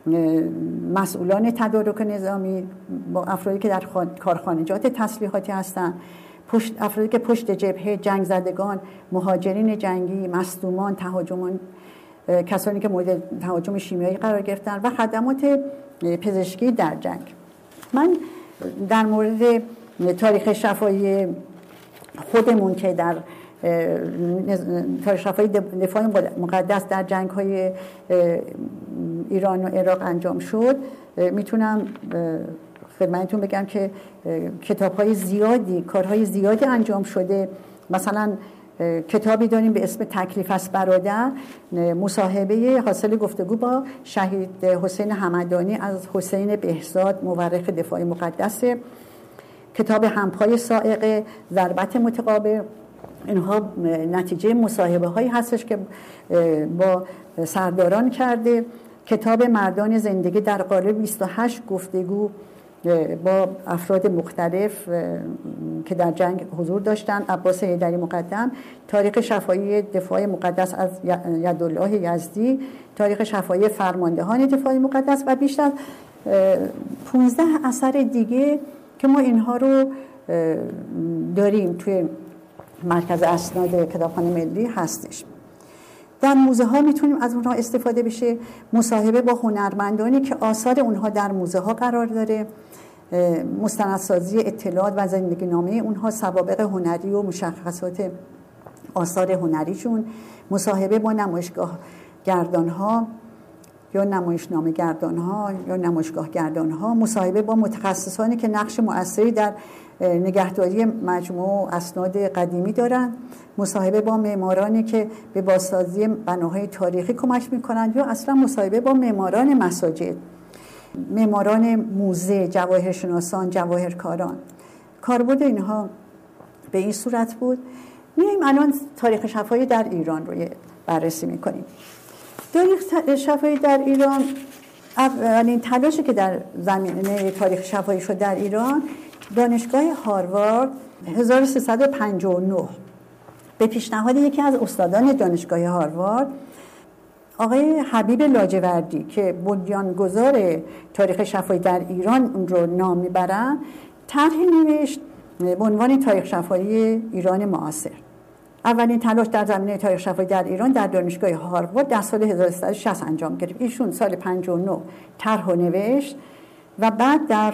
مسئولان تدارک نظامی، با افرادی که در کارخانجات تسلیحاتی هستن، پشت افرادی که پشت جبهه، جنگ زدگان، مهاجرین جنگی، مصدومان، تهاجمان، کسانی که مورد تهاجم شیمیایی قرار گرفتن و خدمات پزشکی در جنگ. من در مورد تاریخ شفاهی خودمون که در تاریخ شفاهی دفاع مقدس در جنگ‌های ایران و عراق انجام شد میتونم خدمتتون بگم که کتاب‌های زیادی، کارهای زیادی انجام شده. مثلا کتابی داریم به اسم تکلیف است برادر، مصاحبه حاصل گفتگو با شهید حسین همدانی از حسین بهزاد مورخ دفاع مقدس. کتاب همپای سائق، ضربت متقابل، اینها نتیجه مصاحبه هایی هستش که با سرداران کرده. کتاب مردان زندگی در قالب بیست و هشت گفتگو با افراد مختلف که در جنگ حضور داشتن، عباس حیدری مقدم. تاریخ شفاهی دفاع مقدس از یدالله یزدی، تاریخ شفاهی فرماندهان دفاع مقدس و بیشتر از پانزده اثر دیگه که ما اینها رو داریم توی مرکز اسناد کتابخانه ملی هستش. در موزه ها میتونیم از اونها استفاده بشه، مصاحبه با هنرمندانی که آثار اونها در موزه ها قرار داره، مستندسازی اطلاعات و زندگی نامه اونها، سوابق هنری و مشخصات آثار هنریشون، مصاحبه با نمایشگاه گردان ها یا نمایشنامه گردان ها یا نمایشگاه گردان ها، مصاحبه با متخصصانی که نقش مؤثری در نگهداری مجموعه اسناد قدیمی دارن، مصاحبه با معمارانی که به بازسازی بناهای تاریخی کمک میکنند یا اصلا مصاحبه با معماران مساجد، معماران موزه، جواهرشناسان، جواهرکاران. کاربرد اینها به این صورت بود. میایم الان تاریخ شفاهی در ایران رو بررسی میکنیم. تاریخ شفاهی در ایران، اولین تلاشی که در زمینه تاریخ شفاهی شد در ایران، دانشگاه هاروارد هزار و سیصد و پنجاه و نه به پیشنهاد یکی از استادان دانشگاه هاروارد، آقای حبیب لاجوردی که بنیانگذار تاریخ شفاهی در ایران اون رو نام میبرن، طرحی نوشت به عنوان تاریخ شفاهی ایران معاصر. اولین تلاش در زمینه تاریخ شفاهی در ایران در دانشگاه هاروارد در سال هزار و سیصد و شصت انجام گرفت. ایشون سال پنجاه و نه طرح نوشت و بعد در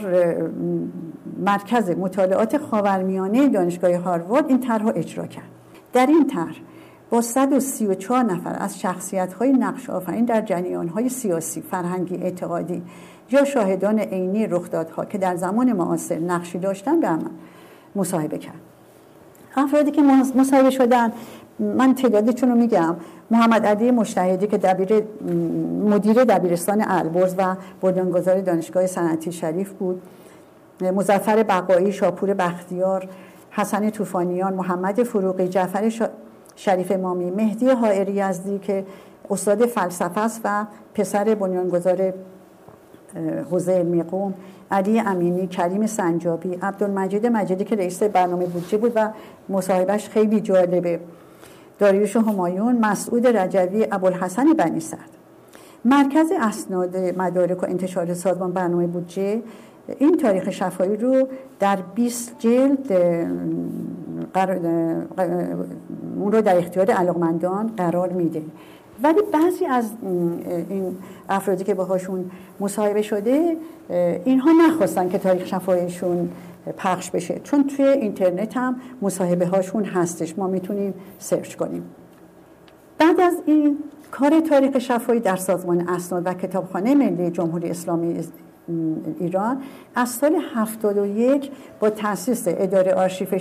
مرکز مطالعات خاورمیانه دانشگاه هاروارد این طرح اجرا کرد. در این طرح با صد و سی و چهار نفر از شخصیت‌های نقش آفرین در جریان‌های سیاسی، فرهنگی، اعتقادی یا شاهدان عینی رخدادها که در زمان معاصر نقشی داشتن به عمل مصاحبه کرد. افرادی که مصاحبه شدن من تعدادشون رو میگم: محمد علی مجتهدی که دبیر مدیر دبیرستان البرز و بنیانگذار دانشگاه صنعتی شریف بود، مظفر بقایی، شاپور بختیار، حسن طوفانیان، محمد فروغی، جعفر شریف امامی، مهدی حائری یزدی که استاد فلسفه است و پسر بنیانگذار حوزه علمی قم، علی امینی، کریم سنجابی، عبدالمجید مجیدی که رئیس برنامه بودجه بود و مصاحبهش خیلی جالبه، داریوش همایون، مسعود رجوی، ابوالحسن بنی سعد. مرکز اسناد مدارک و انتشار سازمان برنامه بودجه این تاریخ شفاهی رو در بیست جلد اون رو در اختیار علاقمندان قرار میده. ولی بعضی از این افرادی که باهاشون مصاحبه شده اینها نخواستن که تاریخ شفاهیشون پخش بشه، چون توی اینترنت هم مصاحبه هاشون هستش، ما میتونیم سرچ کنیم. بعد از این کار تاریخ شفاهی در سازمان اسناد و کتابخانه ملی جمهوری اسلامی ایران از سال هفتاد و یک با تأسیس اداره آرشیو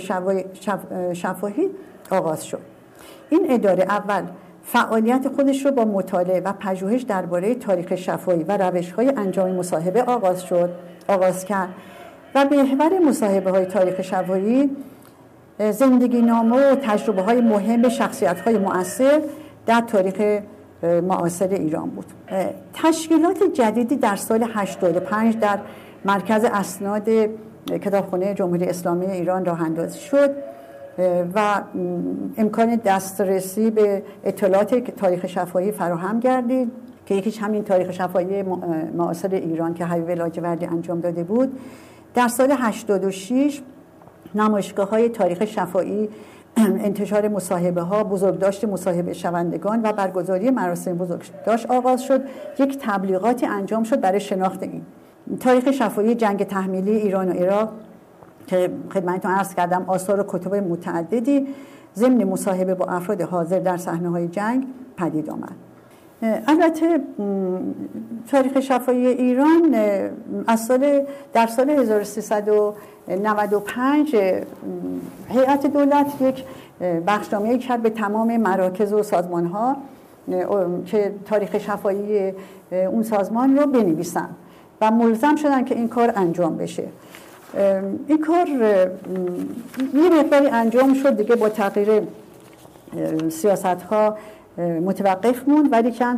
شفاهی آغاز شد. این اداره اول فعالیت خودش رو با مطالعه و پژوهش درباره تاریخ شفاهی و روش‌های انجام مصاحبه آغاز شد آغاز کرد و محور مصاحبه‌های تاریخ شفاهی زندگی نامه و تجربه‌های مهم شخصیت‌های مؤثر در تاریخ معاصر ایران بود. تشکیلات جدیدی در سال هشتاد و پنج در مرکز اسناد کتابخانه جمهوری اسلامی ایران راه اندازی شد و امکان دسترسی به اطلاعات تاریخ شفاهی فراهم گردید که یکیش همین تاریخ شفاهی معاصر ایران که حبیب لاجوردی انجام داده بود. در سال هشتاد و شش نمایشگاه‌های تاریخ شفاهی، انتشار مصاحبه ها، بزرگداشت مصاحبه شوندگان و برگزاری مراسم بزرگداشت آغاز شد. یک تبلیغاتی انجام شد برای شناخت این تاریخ شفاهی جنگ تحمیلی ایران و عراق که خدمتتون عرض کردم آثار و کتب متعددی ضمن مصاحبه با افراد حاضر در صحنه‌های جنگ پدید آمد. البته تاریخ شفاهی ایران از سال در سال هزار و سیصد و نود و پنج هیئت دولت یک بخشنامه‌ای کرد به تمام مراکز و سازمان‌ها که تاریخ شفاهی اون سازمان رو بنویسن و ملزم شدن که این کار انجام بشه. این کار یه مقداری انجام شد دیگه، با تغییر سیاست‌ها متوقف موند، ولی که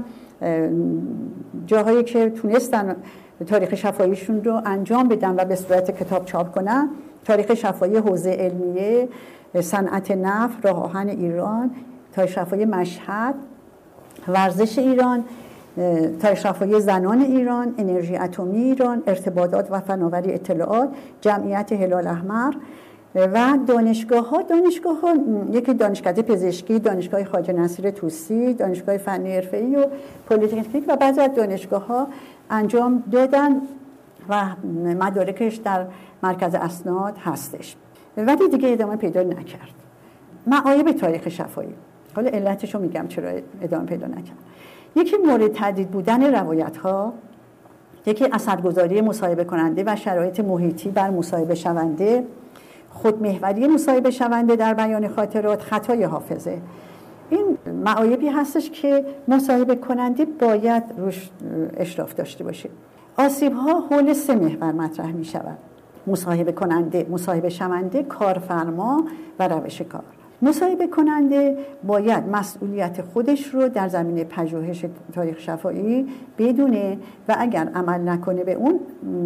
جاهایی که تونستن تاریخ شفاهیشون رو انجام بدن و به صورت کتاب چاپ کنن، تاریخ شفاهی حوزه علمیه، صنعت نفت، راه آهن ایران، تاریخ شفاهی مشهد، ورزش ایران، تاریخ شفاهی زنان ایران، انرژی اتمی ایران، ارتباطات و فناوری اطلاعات، جمعیت هلال احمر و دانشگاه ها دانشگاه ها یکی دانشکده پزشکی، دانشگاه خواجه نصیر طوسی، دانشگاه فنی حرفه‌ای و پلیتکنیک و بعضی از دانشگاه ها انجام دادن و مدارکش در مرکز اسناد هستش، ولی دیگه ادامه پیدا نکرد. معایب تاریخ شفاهی، حالا علتشو میگم چرا ادامه پیدا نکرد. یکی مورد تردید بودن روایت ها، یکی اثرگذاری مصاحبه کننده و شرایط محیطی بر مصاحبه شونده، خودمحوری مصاحبه شونده در بیان خاطرات، خطای حافظه. این معایبی هستش که مصاحبه کننده باید روش اشراف داشته باشه. آسیب ها حول سه محور مطرح می شود: مصاحبه کننده، مصاحبه شونده، کارفرما و روش کار. مصاحبه کننده باید مسئولیت خودش رو در زمینه پژوهش تاریخ شفاهی بدونه و اگر عمل نکنه به اون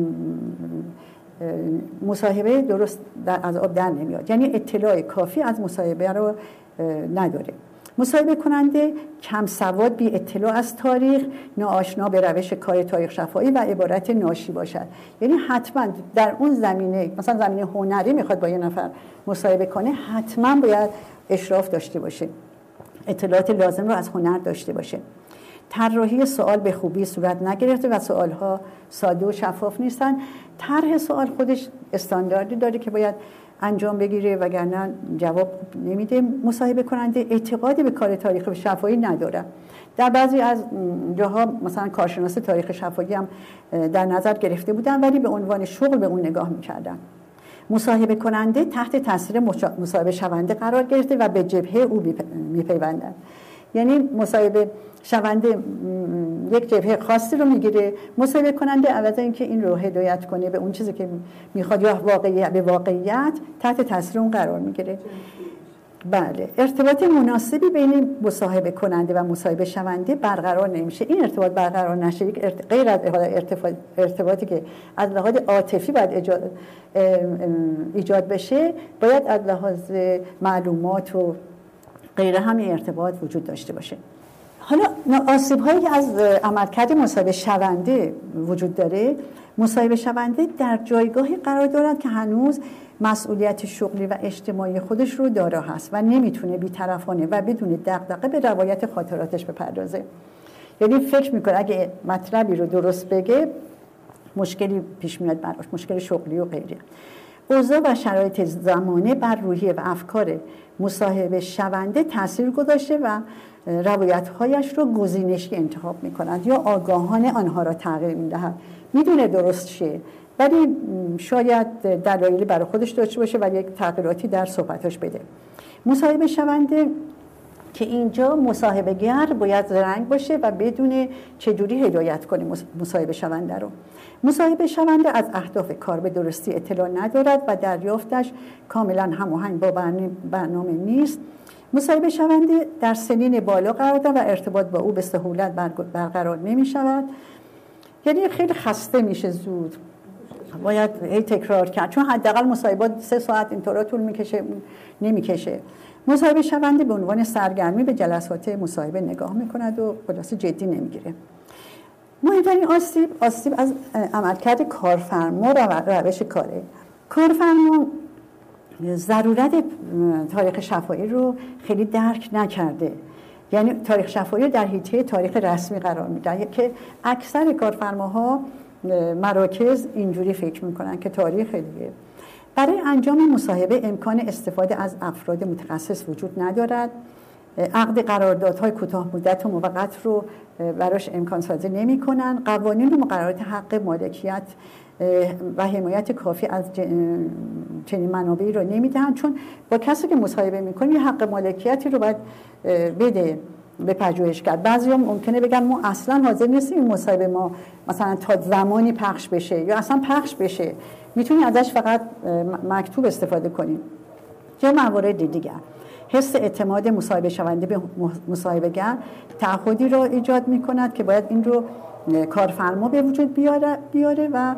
مصاحبه درست در از آب در نمیاد، یعنی اطلاع کافی از مصاحبه رو نداره. مصاحبه کننده کم سواد، بی اطلاع از تاریخ، ناآشنا به روش کار تاریخ شفاهی و عبارت ناشی باشد. یعنی حتما در اون زمینه، مثلا زمینه هنری میخواد با یه نفر مصاحبه کنه، حتما باید اشراف داشته باشه، اطلاعات لازم رو از هنر داشته باشه. طراحی سوال به خوبی صورت نگرفته و سوالها ساده و شفاف نیستن. طرح سوال خودش استانداردی داره که باید انجام بگیره، وگرنه جواب نمیده. مصاحبه کننده اعتقادی به کار تاریخ شفاهی نداره. در بعضی از جاها مثلا کارشناس تاریخ شفاهی هم در نظر گرفته بودن، ولی به عنوان شغل به اون نگاه میکردن. مصاحبه کننده تحت تاثیر مصاحبه شونده قرار گرفته و به جبهه او میپیوندند. یعنی مصاحبه شونده یک جبهه خاصی رو میگیره، مصاحبه کننده عوض اینکه این رو هدایت کنه به اون چیزی که میخواد یا واقعیت به واقعیت، تحت تاثیر اون قرار میگیره. بله، ارتباط مناسبی بین مصاحبه کننده و مصاحبه شونده برقرار نمیشه. این ارتباط برقرار نشه، یک ارت... غیر از ارتباط... ارتباطی که از لحاظ عاطفی باید ایجاد... ایجاد بشه، باید از لحاظ معلومات و غیره همین ارتباط وجود داشته باشه. حالا آسیب هایی که از عملکرد مصاحبه شونده وجود داره، مصاحبه شونده در جایگاهی قرار دارد که هنوز مسئولیت شغلی و اجتماعی خودش رو دارا هست و نمیتونه بی‌طرفانه و بدون دغدغه به روایت خاطراتش بپردازه. یعنی فکر میکنه اگه مطلبی رو درست بگه مشکلی پیش میاد براش، مشکل شغلی و غیره. اوضاع و شرایط زمانه بر روحیه و افکار مصاحبه شونده تاثیر گذاشته و روایت‌هایش رو گزینشی انتخاب می‌کنند یا آگاهانه آنها را تغییر می‌دهند. میدونه درست شه ولی شاید دلایلی برای خودش داشته باشه و یک تغییراتی در صحبتاش بده. مصاحبه شونده که اینجا مصاحبه‌گر باید زرنگ باشه و بدونه چجوری هدایت کنه مصاحبه شونده رو. مصاحبه شونده از اهداف کار به درستی اطلاع ندارد و دریافتش کاملا هماهنگ با برنامه نیست. مصاحبه شونده در سنین بالا قرار دارد و ارتباط با او به سهولت برقرار نمی شود. یعنی خیلی خسته میشه زود، باید هی تکرار کرد، چون حداقل مصاحبات سه ساعت اینطورا طول میکشه نمیکشه. مصاحبه شونده به عنوان سرگرمی به جلسات مصاحبه نگاه میکند و خلاص جدی نمیگیره. مهمترین آسیب آسیب از عملکرد کارفرما و روش کاره. کارفرما ضرورت تاریخ شفاهی رو خیلی درک نکرده، یعنی تاریخ شفاهی رو در حیطه تاریخ رسمی قرار میدن که اکثر کارفرماها مراکز اینجوری فکر میکنن که تاریخ دیگه. برای انجام مصاحبه امکان استفاده از افراد متخصص وجود ندارد. عقد قراردادهای کوتاه مدت و موقت رو براش امکان سازی نمی کنن. قوانین و مقررات حق مالکیت و حمایت کافی از چنین منابعی رو نمیدن، چون با کسی که مصاحبه میکنیم یه حق مالکیتی رو باید بده به پژوهشگر. بعضی هم ممکنه بگن ما اصلا حاضر نیستیم این مصاحبه ما مثلا تا زمانی پخش بشه یا اصلا پخش بشه، میتونی ازش فقط مکتوب استفاده کنیم. یا موارد دیگر حس اعتماد مصاحبه شونده به مصاحبه‌گر تعهدی رو ایجاد میکند که باید این رو کارفرما به وجود بیاره, بیاره و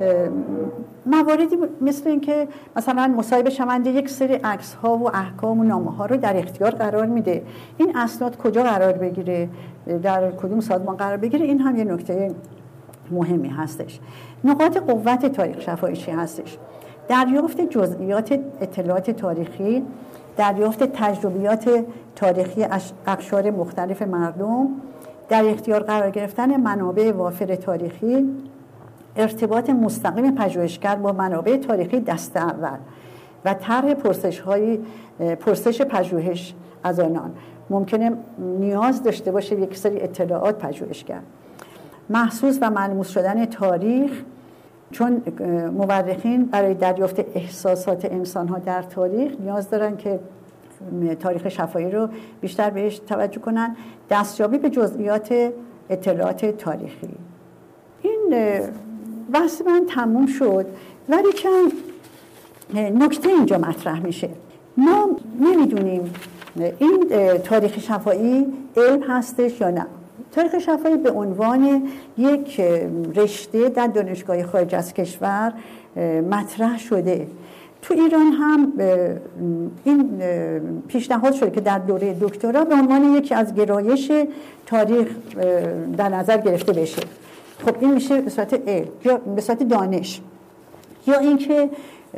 مواردی مثل این که مثلا مصاحبه شونده یک سری عکس ها و احکام و نامه ها رو در اختیار قرار میده. این اسناد کجا قرار بگیره، در کدوم سازمان قرار بگیره، این هم یه نکته مهمی هستش. نقاط قوت تاریخ شفاهی چی هستش؟ دریافت جزئیات اطلاعات تاریخی، دریافت تجربیات تاریخی اقشار مختلف مردم، در اختیار قرار گرفتن منابع وافر تاریخی، ارتباط مستقیم پژوهشگر با منابع تاریخی دست اول و طرح پرسش‌های پرسش پژوهش از آنان. ممکنه نیاز داشته باشه یک سری اطلاعات پژوهشگر. محسوس و ملموس شدن تاریخ، چون مورخین برای دریافت احساسات انسان‌ها در تاریخ نیاز دارن که تاریخ شفاهی رو بیشتر بهش توجه کنن. دستیابی به جزئیات اطلاعات تاریخی. این بحث من تموم شد، ولی چند نکته اینجا مطرح میشه. ما نمیدونیم این تاریخ شفاهی علم هستش یا نه. تاریخ شفاهی به عنوان یک رشته در دانشگاه خارج از کشور مطرح شده. تو ایران هم این پیشنهاد شده که در دوره دکترا به عنوان یکی از گرایش تاریخ در نظر گرفته بشه. خب این میشه به صورت علم یا به صورت دانش، یا اینکه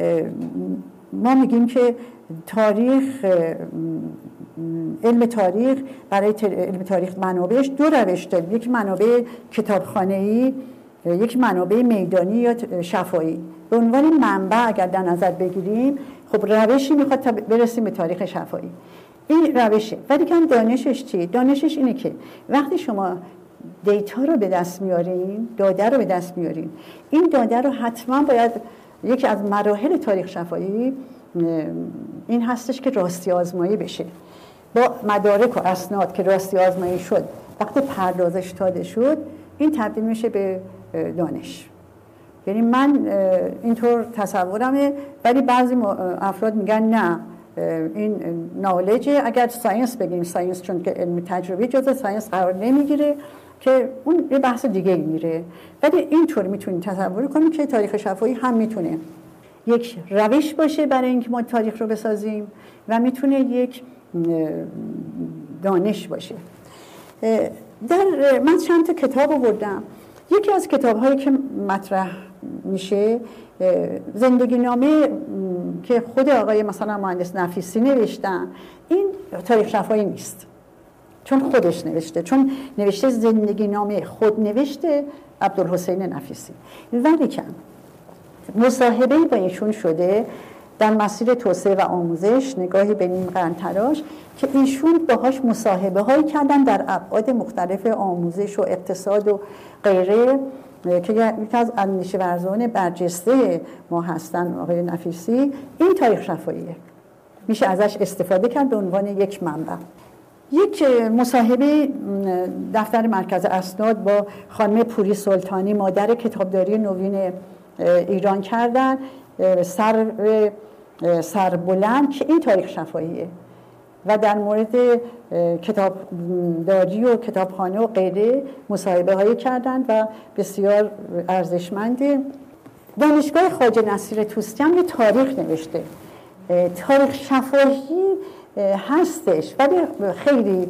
ما میگیم که تاریخ، علم تاریخ، برای علم تاریخ منابعش دو روش داره، یک منابع کتابخانه‌ای، یک منابع میدانی یا شفاهی. به عنوان منبع اگر در نظر بگیریم، خب روشی میخواد تا برسیم به تاریخ شفاهی. این روشه. ولی که دانشش چیه؟ دانشش اینه که وقتی شما دیتا رو به دست میارین، داده رو به دست میارین، این داده رو حتما باید، یکی از مراحل تاریخ شفاهی این هستش که راستی آزمایی بشه. با مدارک و اسناد که راستی آزمایی شد، وقتی پردازش داده شد، این تبدیل میشه به دانش. یعنی من اینطور تصورمه، ولی بعضی افراد میگن نه، این نالجه. اگر ساینس بگیم، ساینس چون که علم تجربی جزء ساینس قرار نمیگیره که اون یه بحث دیگه میره. ولی اینطور میتونیم تصور کنیم که تاریخ شفاهی هم میتونه یک روش باشه برای اینکه ما تاریخ رو بسازیم و میتونه یک دانش باشه. در من چند تا کتاب آوردم. یکی از کتاب‌هایی که مطرح میشه زندگی نامه که خود آقای مثلا مهندس نفیسی نوشتن. این تاریخ شفاهی نیست چون خودش نوشته، چون نوشته زندگی نامه خود نوشته عبدالحسین نفیسی، ولی که مصاحبه با ایشون شده در مسیر توسعه و آموزش نگاهی به نیم قرن تراش که ایشون باهاش مصاحبه هایی کردن در ابعاد مختلف آموزش و اقتصاد و غیره که یکی از اندیشه ورزان برجسته ما هستن آقای نفیسی. این تاریخ شفاهیه، میشه ازش استفاده کرد به عنوان یک منبع. یک مصاحبه دفتر مرکز اسناد با خانم پوری سلطانی مادر کتابداری نوین ایران کردن، سر سربلند، که این تاریخ شفاهیه و در مورد کتابداری و کتابخانه و غیره مصاحبه هایی کردن و بسیار ارزشمنده. دانشگاه خواجه نصیر طوسی هم تاریخ نوشته. تاریخ شفاهی هستش ولی خیلی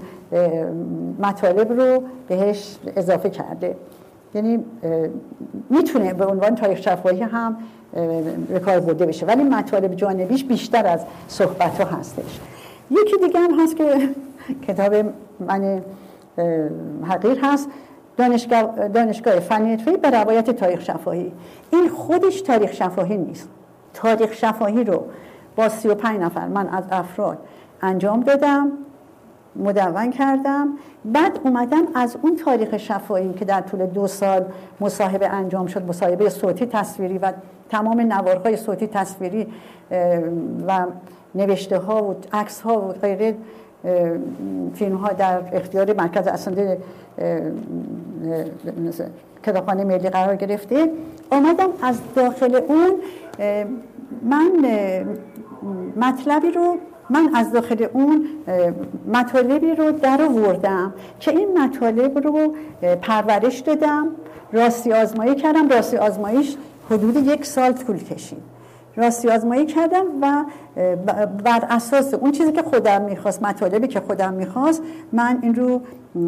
مطالب رو بهش اضافه کرده، یعنی میتونه به عنوان تاریخ شفاهی هم به کار برده بشه ولی مطالب جانبیش بیشتر از صحبت ها هستش. یکی دیگه هم هست که کتاب من حقیر هست، دانشگاه, دانشگاه فن حرفه‌ای به روایت تاریخ شفاهی. این خودش تاریخ شفاهی نیست. تاریخ شفاهی رو با سی و پنج نفر من از افراد انجام دادم، مدون کردم، بعد اومدم از اون تاریخ شفاهی که در طول دو سال مصاحبه انجام شد، مصاحبه صوتی تصویری و تمام نوارهای صوتی تصویری و نوشته ها و عکس ها و غیره فیلم ها در اختیار مرکز اسناد کتابخانه ملی قرار گرفته. آمدم از داخل اون من مطلبی رو من از داخل اون مطالبی رو در آوردم که این مطالب رو پرورش دادم، راستی آزمایی کردم. راستی آزماییش حدود یک سال طول کشید. راستی آزمایی کردم و بر اساس اون چیزی که خودم میخواست، مطالبی که خودم میخواست، من این رو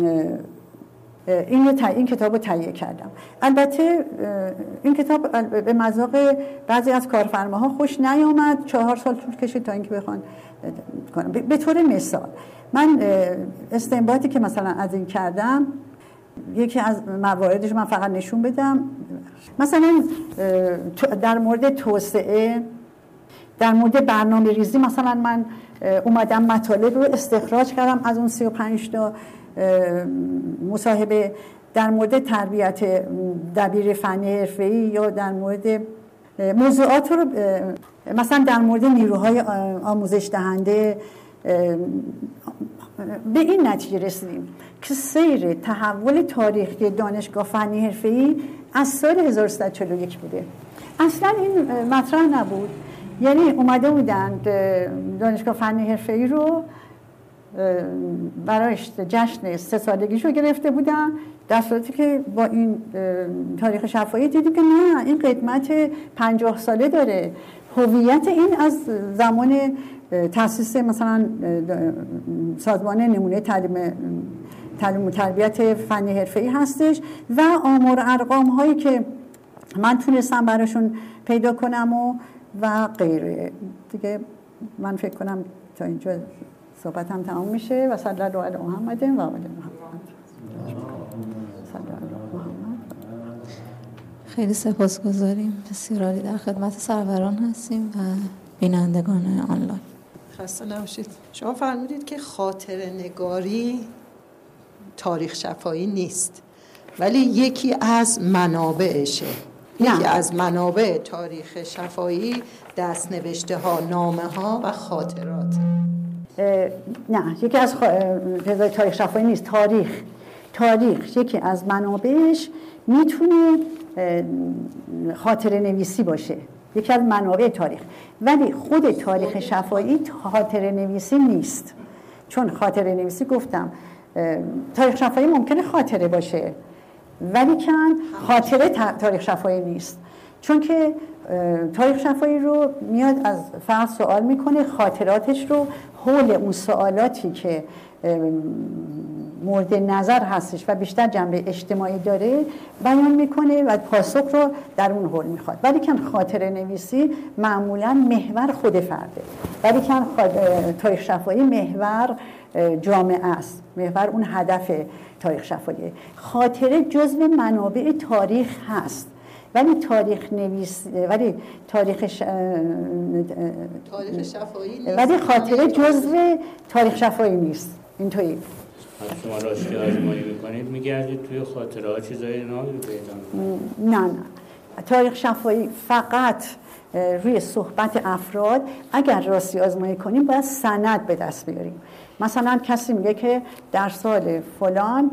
این, این کتاب رو تهیه کردم. البته این کتاب به مذاق بعضی از کارفرماها خوش نیامد، چهار سال طول کشید تا اینکه بخوان کنم. به طور مثال من استنباطی که مثلا از این کردم، یکی از مواردش من فقط نشون بدم، مثلا در مورد توسعه، در مورد برنامه ریزی، مثلا من اومدم مطالب رو استخراج کردم از اون سی و پنج تا مصاحبه در مورد تربیت دبیر فنی حرفه‌ای یا در مورد موضوعات رو، مثلا در مورد نیروهای آموزش دهنده، به این نتیجه رسیدیم که سیر تحول تاریخی دانشگاه فنی حرفه‌ای از سال هزار و سیصد و چهل و یک بوده. اصلا این مطرح نبود. یعنی اومده بودند دانشگاه فنی حرفه‌ای رو برای جشن سه سالگیشو گرفته بودن، در صورتی که با این تاریخ شفاهی دیدیم که نه، این قدمت پنجاه ساله داره. هویت این از زمان تأسیس مثلا سازمان نمونه تعلیم تعلیم و تربیت فنی حرفه‌ای هستش و آمار و ارقام هایی که من تونستم براشون پیدا کنم و و غیره. دیگه من فکر کنم تا اینجا صحبت هم تمام میشه و صلی الله علی محمد و آل محمد.
خیلی سپاسگزاریم. بسیار عالی. در خدمت سروران هستیم و بینندگان آنلاین.
خسته نباشید. شما فرمودید که خاطره نگاری تاریخ شفاهی نیست ولی یکی از منابعشه. یکی از منابع تاریخ شفاهی دستنوشته ها، نامه ها و خاطرات.
نه، یکی از خ... تاریخ شفاهی نیست. تاریخ تاریخ یکی از منابعش میتونه خاطره نویسی باشه، یکی از منابع تاریخ، ولی خود تاریخ شفاهی خاطره نویسی نیست. چون خاطره نویسی گفتم تاریخ شفاهی ممکنه خاطره باشه ولی کن خاطره تاریخ شفاهی نیست، چون که تاریخ شفاهی رو میاد از فرد سوال میکنه، خاطراتش رو حول اون سوالاتی که مورد نظر هستش و بیشتر جنبه اجتماعی داره بیان میکنه و پاسخ رو در اون حول میخواد. ولی که خاطره نویسی معمولا محور خود فرده، ولی که تاریخ شفاهی محور جامعه است، محور اون هدف تاریخ شفاهی. خاطره جزو منابع تاریخ هست، ولی تاریخ نویس ولی تاریخ ش...
تاریخ شفاهی نیست،
ولی خاطره جزو تاریخ شفاهی نیست. اینطوری
شما راستی آزمایی میکنید میگردید توی خاطره ها چیزایی نامی پیدا؟
نه نه، تاریخ شفاهی فقط روی صحبت افراد. اگر راستی آزمایی کنیم باید سند به دست بیاریم. مثلا کسی میگه که در سال فلان،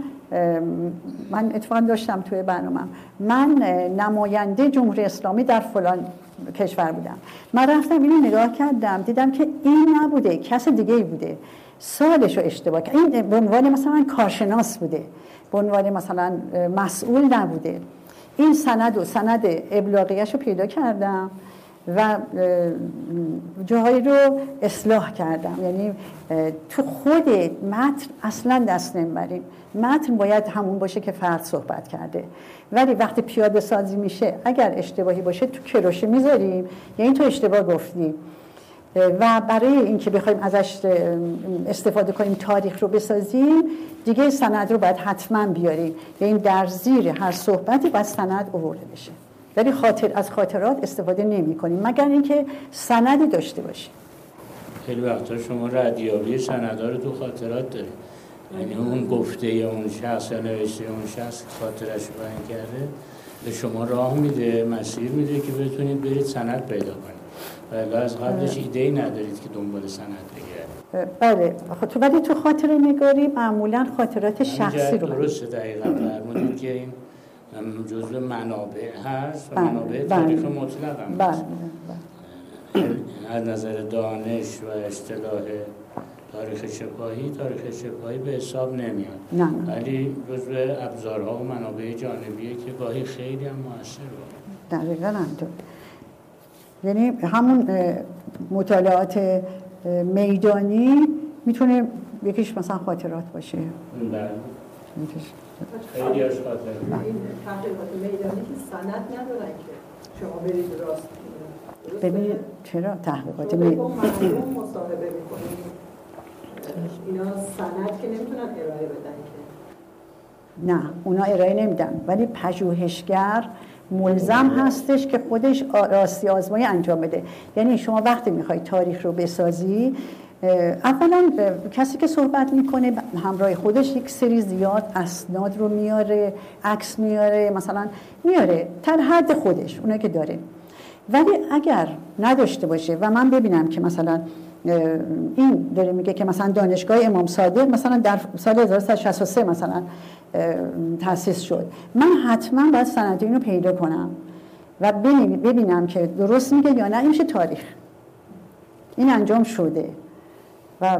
من اتفاقا داشتم توی برنامه، من نماینده جمهوری اسلامی در فلان کشور بودم، من رفتم اینو نگاه کردم دیدم که این نبوده، کس دیگه ای بوده، سالش رو اشتباه کرد، این به عنوان مثلا کارشناس بوده، به عنوان مثلا مسئول نبوده. این سند و سند ابلاغیش رو پیدا کردم و جاهایی رو اصلاح کردم. یعنی تو خود متن اصلا دست نمیبریم، متن باید همون باشه که فرد صحبت کرده، ولی وقتی پیاده سازی میشه اگر اشتباهی باشه تو کروشه میذاریم، یعنی تو اشتباه گفتی. و برای اینکه بخوایم ازش استفاده کنیم تاریخ رو بسازیم دیگه سند رو باید حتما بیاریم، یعنی در زیر هر صحبتی باید سند آورده بشه. ولی خاطر از خاطرات استفاده نمی کنیم مگر اینکه سندی داشته باشیم.
خیلی وقتا شما ردیابی سندها رو تو خاطرات دارید، یعنی اون گفته یا اون شخص یا نوشته اون شخص خاطرش رو بیان کرده به شما راه میده، مسیر میده که بتونید برید سند پیدا کنید، ولی از قبلش ایده‌ای ندارید که دنبال سند بگردید.
بله، تو ولی تو خاطره نگاری معمولا خاطرات شخصی رو
درسته دقیقاً فرمودید که این جزء منابع هست و منابع تاریخ مطلق هم هست. از نظر دانش و اصطلاح تاریخ شفاهی، تاریخ شفاهی به حساب نمیاد،
نه.
ولی جزء ابزارها و منابع جانبیه که گاهی خیلی هم موثر بود.
دقیقاً همینطور. یعنی همون مطالعات میدانی میتونه یکیش مثلا خاطرات باشه.
بله. خیلی از خاطر
این تحقیقات میدانی که سند ندارن که شما برید راست
ببینید چرا تحقیقات
میدانی
میدانی
مردم مصاحبه میکنید، اینا سند که نمیتونن ارائه بدن که.
نه، اونا ارائه نمیدن، ولی پژوهشگر ملزم هستش که خودش راستی آزمایی انجام بده. یعنی شما وقتی میخوای تاریخ رو بسازی، اولا کسی که صحبت میکنه همراه خودش یک سری زیاد اسناد رو میاره، عکس میاره، مثلا میاره تا حد خودش اونه که داره. ولی اگر نداشته باشه و من ببینم که مثلا این داره میگه که مثلا دانشگاه امام صادق مثلا در سال هزار و سیصد و شصت و سه مثلا تأسیس شد، من حتما باید سند اینو پیدا کنم و ببینم که درست میگه یا نه، این میشه تاریخ، این انجام شده و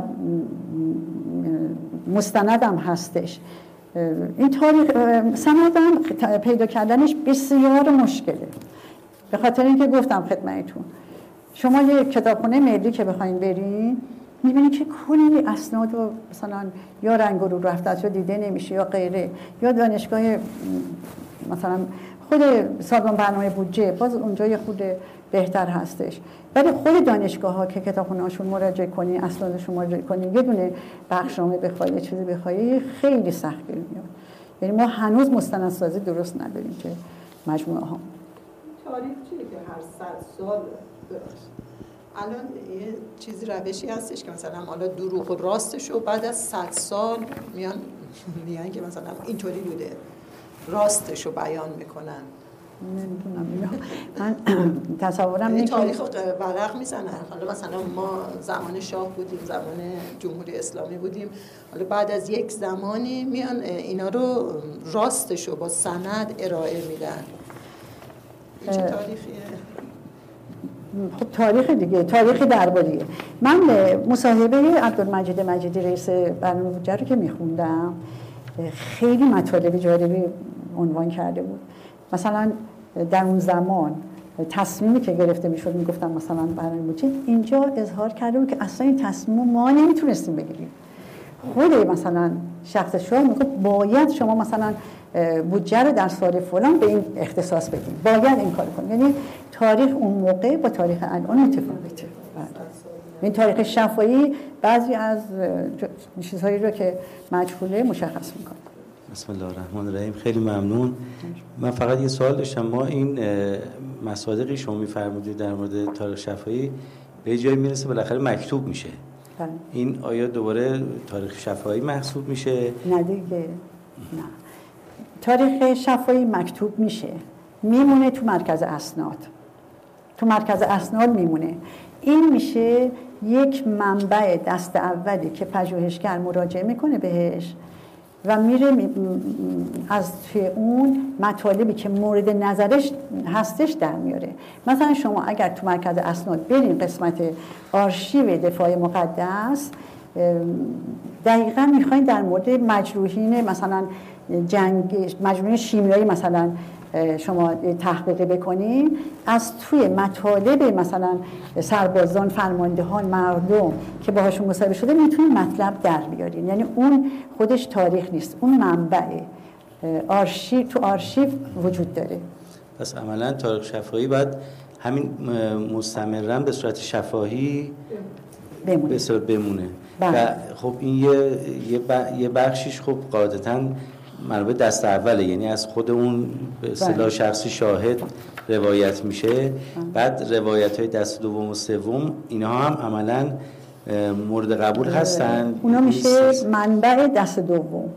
مستندم هستش. این تاریخ سندم پیدا کردنش بسیار مشکله، به خاطر اینکه گفتم خدمتتون شما یه کتابخونه ملی که بخواید برین میبینید که کلی اسناد و مثلا یا رنگ رو رفته رو دیده نمیشه یا غیره، یا دانشگاه مثلا خود سازمان برنامه بودجه باز اونجا یه خود بهتر هستش، ولی خود دانشگاه ها که کتابخونه هاشون مراجعه کنی، اسنادشون مراجعه کنی، یه دونه بخشنامه بخوای یه چیزی بخوای خیلی سخت میاد. یعنی ما هنوز مستندسازی درست نداریم که مجموعه ها.
تاریخ چیه که هر صد سال درست؟ الان یه چیزی روشی هستش که مثلا حالا دروغ و راستش رو بعد از صد سال میان میان که مثلا اینطوری بوده راستش رو بیان میکنن.
نمیدونم، من تصورم اینه که
تاریخ ورق میزنن. حالا مثلا ما زمان شاه بودیم، زمان جمهوری اسلامی بودیم، حالا بعد از یک زمانی میان اینا رو راستش رو با سند ارائه میدن. این چه تاریخیه؟
خب تاریخ دیگه، تاریخ درباریه. من مصاحبه عبدالمجید مجیدی رئیس برنامه بودجه رو که میخوندم خیلی مطالب جالبی عنوان کرده بود. مثلا در اون زمان تصمیمی که گرفته میشد میگفتم مثلا برنامه بودجه، اینجا اظهار کرده بود که اصلا این تصمیم ما نمیتونستیم بگیریم. خود مثلا شخص شاه میگه باید شما مثلا بودجه رو در سال فلان به این اختصاص بدین، باید این کار کنید. یعنی تاریخ اون موقع با تاریخ الان متفاوته. این تاریخ شفاهی بعضی از چیزهایی رو که مجهوله مشخص میکنه.
بسم الله الرحمن الرحیم. خیلی ممنون. من فقط یه سوال داشتم. ما این مصادیقی شما میفرمودید در مورد تاریخ شفاهی به جایی میرسه بالاخره مکتوب میشه. بله. این آیا دوباره تاریخ شفاهی محسوب میشه؟
نه دیگه. نه. تاریخ شفاهی مکتوب میشه. میمونه تو مرکز اسناد. تو مرکز اسناد میمونه. این میشه یک منبع دست اولی که پژوهشگر مراجعه میکنه بهش و میره می از توی اون مطالبی که مورد نظرش هستش در میاره. مثلا شما اگر تو مرکز اسناد برین قسمت آرشیو دفاع مقدس، دقیقاً میخواین در مورد مجروحین مثلا جنگ، مجروحین شیمیایی مثلا شما تحقیق بکنین، از توی مطالب مثلا سربازان، فرماندهان، مردم که باهاشون مصاحبه شده میتونین مطلب در بیارین. یعنی اون خودش تاریخ نیست، اون منبع آرشیو، تو آرشیو وجود داره.
پس عملا تاریخ شفاهی باید همین مستمرا به صورت شفاهی
بمونه,
بمونه. و خب این یه یه بخشیش خب قاعدتاً مربوط دست اوله، یعنی از خود اون به اصطلاح شخصی شاهد روایت میشه. بعد روایت های دست دوم و سوم اینها هم عملاً مورد قبول هستن.
اونا میشه منبع دست دوم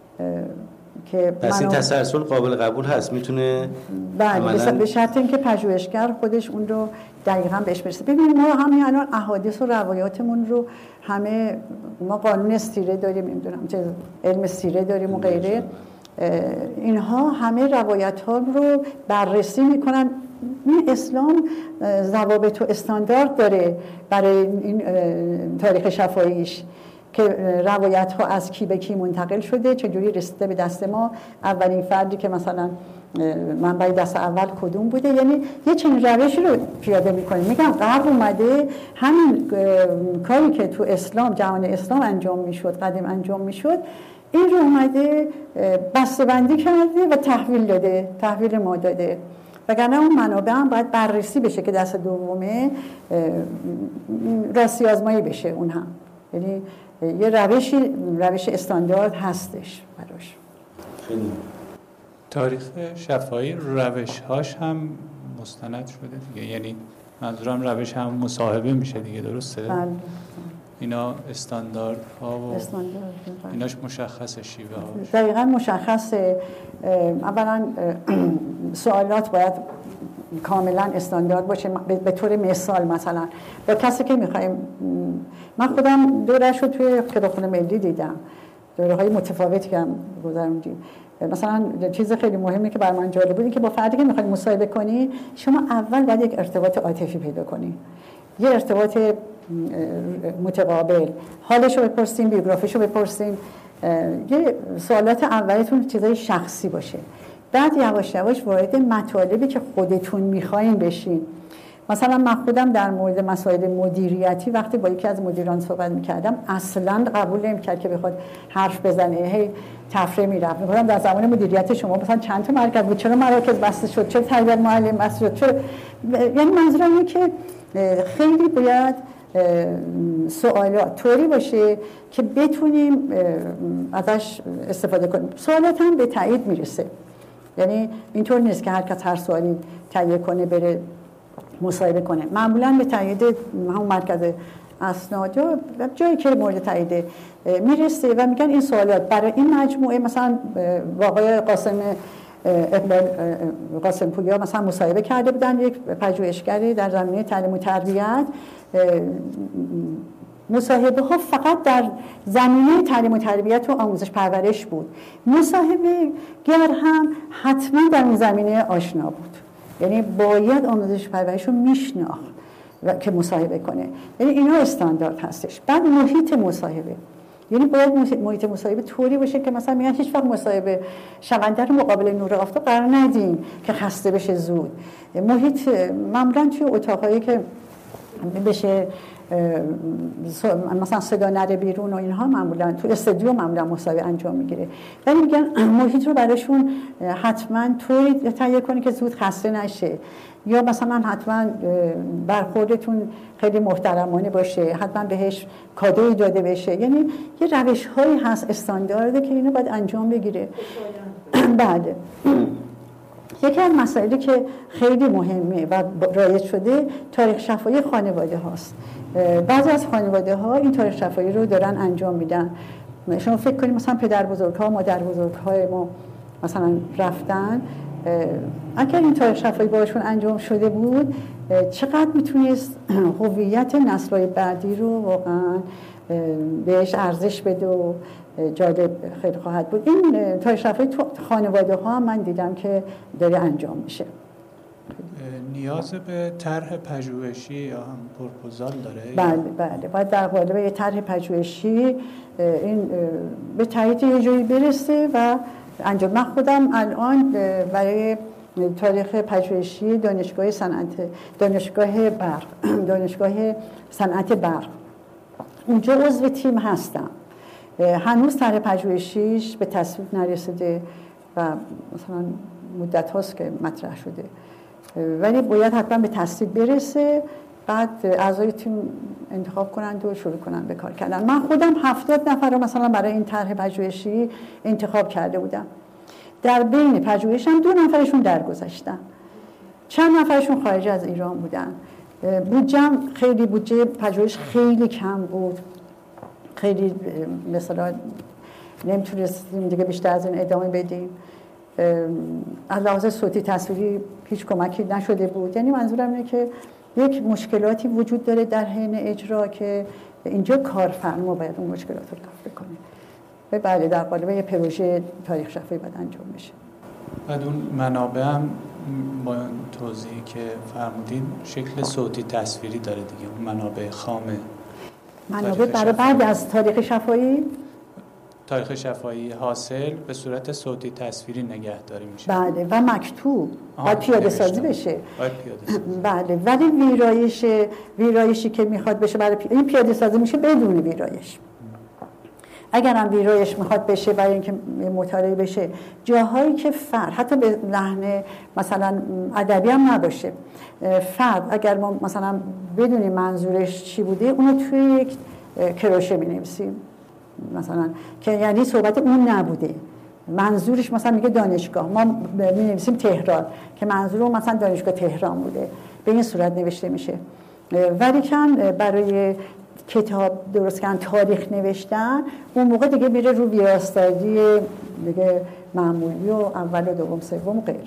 که
پس این تسلسل قابل قبول هست، میتونه
بله به شرط اینکه پژوهشگر خودش اون رو دقیقاً بهش برسه. ببینید ما همین الان احادیث و روایاتمون رو همه، ما قانون سیره داریم، نمیدونم چه علم سیره داریم و غیره، اینها همه روایت ها رو بررسی میکنن. این اسلام ضوابط و استاندارد داره برای این تاریخ شفاهیش که روایت ها از کی به کی منتقل شده، چجوری رسیده به دست ما، اولین فردی که مثلا منبع دست اول کدوم بوده. یعنی یه چنین روشی رو پیاده میکنه. میگم غرب اومده همین کاری که تو اسلام، جهان اسلام انجام میشد، قدیم انجام میشد، این رو اومده بسته‌بندی کرده و تحویل داده، تحویل ما داده. وگرنه اون منابع هم باید بررسی بشه که دست دومه راستی آزمایی بشه اون هم. یعنی یه روشی، روش استاندارد هستش براش.
خیلی
تاریخ شفاهی روش‌هاش هم مستند شده دیگه، یعنی منظورم روش هم مصاحبه میشه دیگه، درسته؟
بله.
اینا استاندارد ها و
استاندارد
ایناش مشخصه، شیوه هاش
دقیقاً مشخصه. اولا سوالات باید کاملا استاندارد باشه. به طور مثال مثلا با کسی که میخوایم، من خودم دورش رو توی کتابخونه ملی دیدم، دوره های متفاوتی که هم گذروندیم. مثلا چیز خیلی مهمی که بر من جالب بود این که با فردی که میخواید مصاحبه کنی، شما اول باید یک ارتباط عاطفی پیدا کنی، یه ارتباط متقابل، حالش رو بپرسیم، بیوگرافیش رو بپرسیم، یه سوالات اولیتون چیزای شخصی باشه. بعد یواش یواش وارد مطالبی که خودتون میخواین بشین. مثلا من خودم در مورد مسائل مدیریتی وقتی با یکی از مدیران صحبت میکردم اصلا قبول نمیکرد که بخواد حرف بزنه، هی تفریح میرفت. میگفتم در زمان مدیریت شما مثلا چند تا مرکز بود، چرا مراکز بسته شد، چرا تربیت معلم بسته شد، چرا؟ یعنی منظورم اینه که خیلی باید سوالات طوری باشه که بتونیم ازش استفاده کنیم. سوالات هم به تایید میرسه، یعنی اینطور نیست که هر کس هر سوالی تهیه کنه بره مصاحبه کنه. معمولا به تایید همون مرکز اسناد یا جایی که مورد تایید میرسه و میگن این سوالات برای این مجموعه، مثلا آقای قاسم اقبال قاسم پوریا مثلا مصاحبه کرده بودن، یک پژوهشگری در زمینه تعلیم و تربیت. مصاحبه ها فقط در زمینه تعلیم و تربیت و آموزش پرورش بود. مصاحبه گر هم حتما در اون زمینه آشنا بود، یعنی باید آموزش پرورش رو میشناخت که مصاحبه کنه. یعنی اینا استاندارد هستش. بعد محیط مصاحبه، یعنی باید محیط مصاحبه طوری باشه که مثلا میگن هیچ وقت مصاحبه شونده رو مقابل نور آفتاب قرار ندین که خسته بشه زود. محیط معمولا توی اتاقایی که بشه مثلا صدا نره بیرون و اینها معمولا تو استودیو معمولا مصاحبه انجام میگیره، ولی میگن محیط رو براشون حتما طوری تهیه کنی که زود خسته نشه، یا مثلا حتما برخوردتون خیلی محترمانه باشه، حتما بهش کادویی داده بشه. یعنی یه روش هایی هست استاندارده که اینو باید انجام بگیره. بله. یکی از مسائلی که خیلی مهمه و رایج شده تاریخ شفاهی خانواده هاست. بعضی از خانواده ها این تاریخ شفاهی رو دارن انجام میدن. شما فکر کنید مثلا پدر بزرگ ها، مادر بزرگ های ما مثلا رفتن، اگر این تاریخ شفاهی باشون انجام شده بود چقدر میتونست هویت نسل‌های بعدی رو واقعا بهش ارزش بده و جالب خیلی خواهد بود. این تاریخ شفاهی تو خانواده ها من دیدم که داره انجام میشه.
نیاز به طرح پژوهشی یا هم پروپوزال داره؟
بله بله، باید در قالب یه طرح پژوهشی این به تایید یه جایی برسه و انجام. من خودم الان برای تاریخ پژوهشی دانشگاه صنعت دانشگاه برق دانشگاه صنعت برق اونجا عضو تیم هستم. هنوز طرح پژوهشیش به تصویب نرسیده و مثلا مدت هاست که مطرح شده، ولی باید حتما به تصویب برسه، بعد اعضای تیم انتخاب کنند و شروع کنند به کار کردن. من خودم هفتاد نفر رو مثلا برای این طرح پژوهشی انتخاب کرده بودم. در بین پژوهشم دو نفرشون درگذشتن، چند نفرشون خارج از ایران بودن. بودجم خیلی بودجه پژوهش خیلی کم بود، خیلی مثلا نمیتونستیم دیگه بیشتر از این ادامه بدیم. از لحاظ صوتی تصویری هیچ کمکی نشده بود. یعنی منظورم اینه که یک مشکلاتی وجود داره در حین اجرا که اینجا کارفرما باید اون مشکلات رو رفع کنه. و بله در قالب یه پروژه تاریخ شفاهی باید انجام بشه.
بعد اون منابع هم با توضیحی که فرمودین شکل صوتی تصویری داره دیگه، اون منابع خام
منابع برای بعد از تاریخ شفاهی
تاریخ شفاهی حاصل به صورت صوتی تصویری نگهداری میشه.
بله و مکتوب باید پیاده سازی بشه.
باید پیاده سازی.
بله، ولی ویرایش ویرایشی که میخواد بشه برای پی... این پیاده سازی میشه بدون ویرایش. اگر هم ویرایش میخواد بشه برای اینکه مطالعه بشه جاهایی که فرد حتی به لحن مثلا ادبی هم نباشه، فرد اگر ما مثلا بدونیم منظورش چی بوده اونو توی یک کروشه مینویسیم مثلا که یعنی صحبت اون نبوده، منظورش مثلا میگه دانشگاه، ما مینویسیم تهران که منظور مثلا دانشگاه تهران بوده، به این صورت نوشته میشه. ولی کن برای کتاب درست کردن تاریخ نوشتن اون موقع دیگه میره رو ویراستاری دیگه معمولی و اول و دوم سوم و غیره.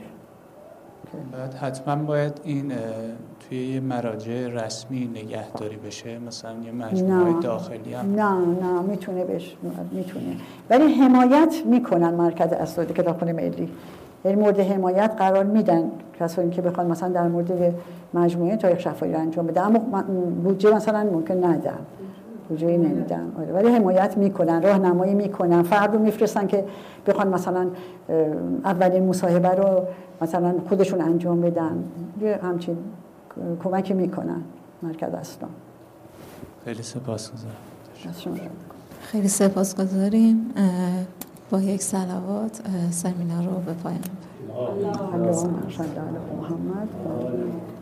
بعد حتما باید این توی یه مراجع رسمی نگهداری بشه، مثلا یه مجموعه داخلی هم؟
نه نه میتونه بشه، میتونه، ولی حمایت میکنن مرکز اسناد کتابخانه ملی، یعنی مورد حمایت قرار میدن کسانی که بخوان مثلا در مورد مجموعه تاریخ شفاهی رو انجام بده، اما بودجه مثلا ممکن ندن، بودجه نمیدن، آره، ولی حمایت میکنن، راهنمایی میکنن، فرد رو میفرستن که بخوان مثلا اولین مصاحبه رو مثلا خودشون انجام بدن، یه همچین کمکی میکنن مرکز اسناد.
خیلی سپاسگزارم.
خیلی سپاسگزاریم. با یک صلوات سمینار رو به پایان می‌بریم.
اللهم صل علی محمد.